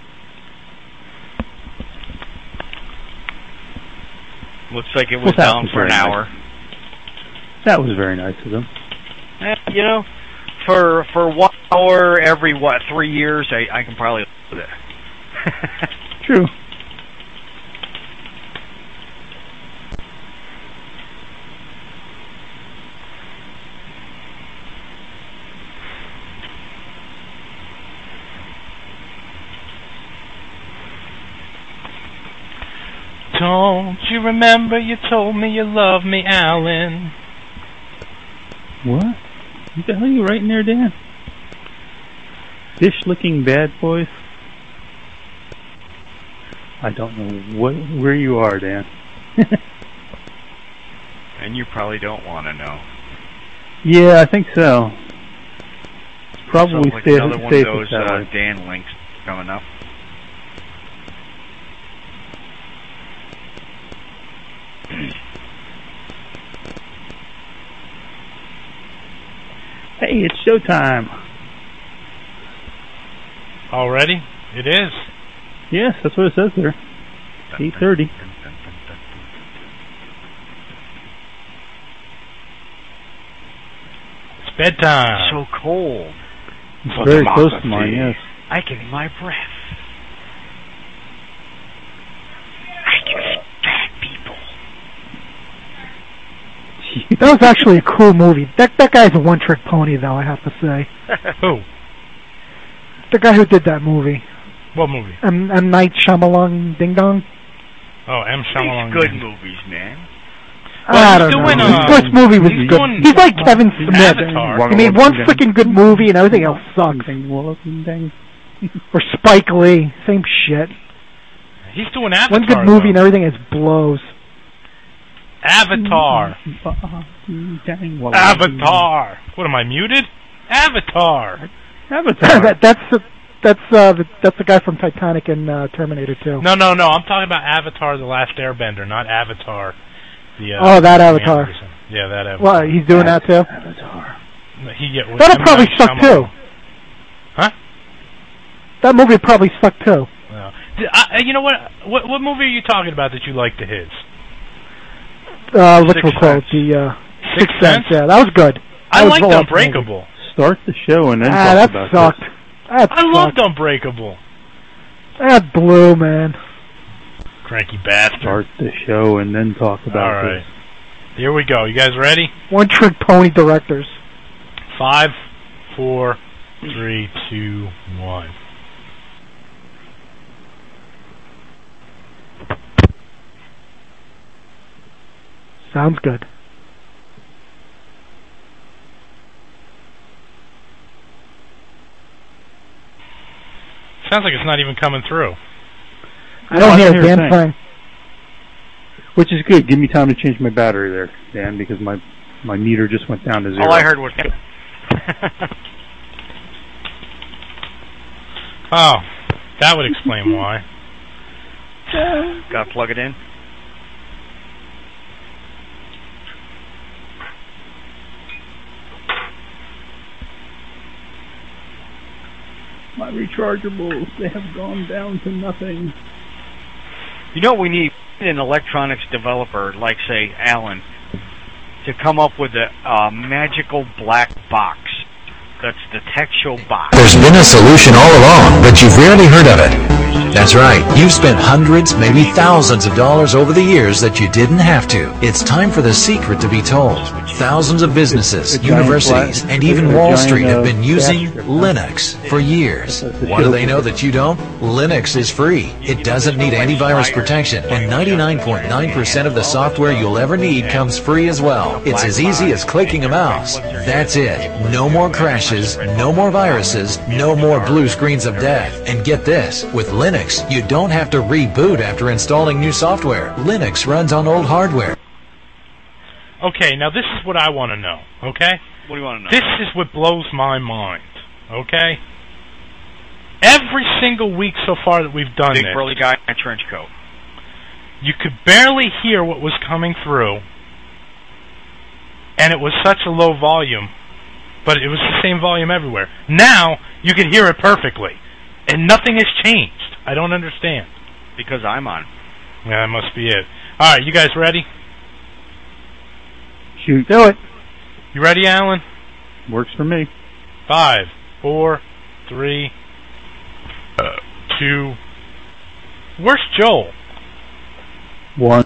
Speaker 1: Looks like it was
Speaker 14: Well, that
Speaker 1: down
Speaker 14: was
Speaker 1: for an
Speaker 14: very nice.
Speaker 1: hour.
Speaker 14: That was very nice of them.
Speaker 1: For 1 hour every 3 years, I can probably live with it.
Speaker 14: True.
Speaker 15: Don't you remember you told me you love me, Alan?
Speaker 14: What? What the hell are you writing there, Dan? Dish-licking bad boys? I don't know where you are, Dan.
Speaker 1: And you probably don't want to know.
Speaker 14: Yeah, I think so. Probably
Speaker 1: Sounds like
Speaker 14: safe
Speaker 1: another one of
Speaker 14: safe
Speaker 1: those
Speaker 14: that way.
Speaker 1: Dan links coming up.
Speaker 14: Hey, it's showtime.
Speaker 15: Already? It is.
Speaker 14: Yes, that's what it says there. 8:30.
Speaker 15: It's bedtime.
Speaker 1: So cold.
Speaker 14: It's very close to mine, yes.
Speaker 1: I can hear my breath. I can stab people.
Speaker 11: That was actually a cool movie. That guy's a one-trick pony, though, I have to say.
Speaker 15: Who?
Speaker 11: The guy who did that movie.
Speaker 15: What movie?
Speaker 11: M. Night Shyamalan Ding Dong.
Speaker 15: Oh, M. Shyamalan.
Speaker 1: Good movies, man.
Speaker 11: I don't know. His first movie was good. He's like Kevin Smith.
Speaker 15: Avatar.
Speaker 11: He made one freaking good movie and everything else sucks. Or Spike Lee. Same shit.
Speaker 15: He's doing Avatar.
Speaker 11: One good movie and everything else blows.
Speaker 15: Avatar. Avatar. What am I, muted? Avatar.
Speaker 14: Avatar.
Speaker 11: That's the guy from Titanic and Terminator 2.
Speaker 15: No. I'm talking about Avatar: The Last Airbender, not Avatar.
Speaker 11: That Avatar.
Speaker 15: Yeah, that Avatar.
Speaker 11: What? He's doing that too.
Speaker 15: Avatar.
Speaker 11: That'll probably suck too.
Speaker 15: Huh?
Speaker 11: That movie probably suck too.
Speaker 15: No. You know what? What movie are you talking about that you liked of his?
Speaker 11: What's it called? The Sixth Sense. Yeah, that was good.
Speaker 15: I liked Unbreakable.
Speaker 14: Start the show and then talk
Speaker 11: that
Speaker 14: about
Speaker 11: sucked.
Speaker 14: this.
Speaker 15: I loved Unbreakable.
Speaker 11: That blew, man.
Speaker 15: Cranky bastard.
Speaker 14: Start the show and then talk about this.
Speaker 15: Here we go. You guys ready?
Speaker 11: One-trick pony directors.
Speaker 15: 5, 4, 3, 2, 1.
Speaker 11: Sounds good.
Speaker 15: Sounds like it's not even coming through.
Speaker 11: I don't hear a damn thing.
Speaker 14: Which is good. Give me time to change my battery there, Dan, because my meter just went down to 0.
Speaker 1: All I heard was...
Speaker 15: Oh, that would explain why.
Speaker 1: Gotta plug it in.
Speaker 14: My rechargeables, they have gone down to nothing.
Speaker 1: You know what we need? An electronics developer, like, say, Alan, to come up with a magical black box. That's the Tech Show box.
Speaker 2: There's been a solution all along, but you've rarely heard of it. That's right. You've spent hundreds, maybe thousands of dollars over the years that you didn't have to. It's time for the secret to be told. Thousands of businesses, universities, and even Wall Street have been using Linux for years. What do they know that you don't? Linux is free. It doesn't need antivirus protection, and 99.9% of the software you'll ever need comes free as well. It's as easy as clicking a mouse. That's it. No more crashes, no more viruses, no more blue screens of death. And get this, with Linux, you don't have to reboot after installing new software. Linux runs on old hardware.
Speaker 15: Okay, now this is what I want to know, okay?
Speaker 1: What do you want to know?
Speaker 15: This is what blows my mind, okay? Every single week so far that we've done
Speaker 1: Big
Speaker 15: this,
Speaker 1: burly guy in a trench coat.
Speaker 15: you could barely hear what was coming through, and it was such a low volume, but it was the same volume everywhere. Now, you can hear it perfectly, and nothing has changed. I don't understand.
Speaker 1: Because I'm on.
Speaker 15: Yeah, that must be it. All right, you guys ready?
Speaker 14: Shoot.
Speaker 11: Do it.
Speaker 15: You ready, Alan?
Speaker 14: Works for me.
Speaker 15: 5, 4, 3, 2. Where's Joel?
Speaker 14: 1.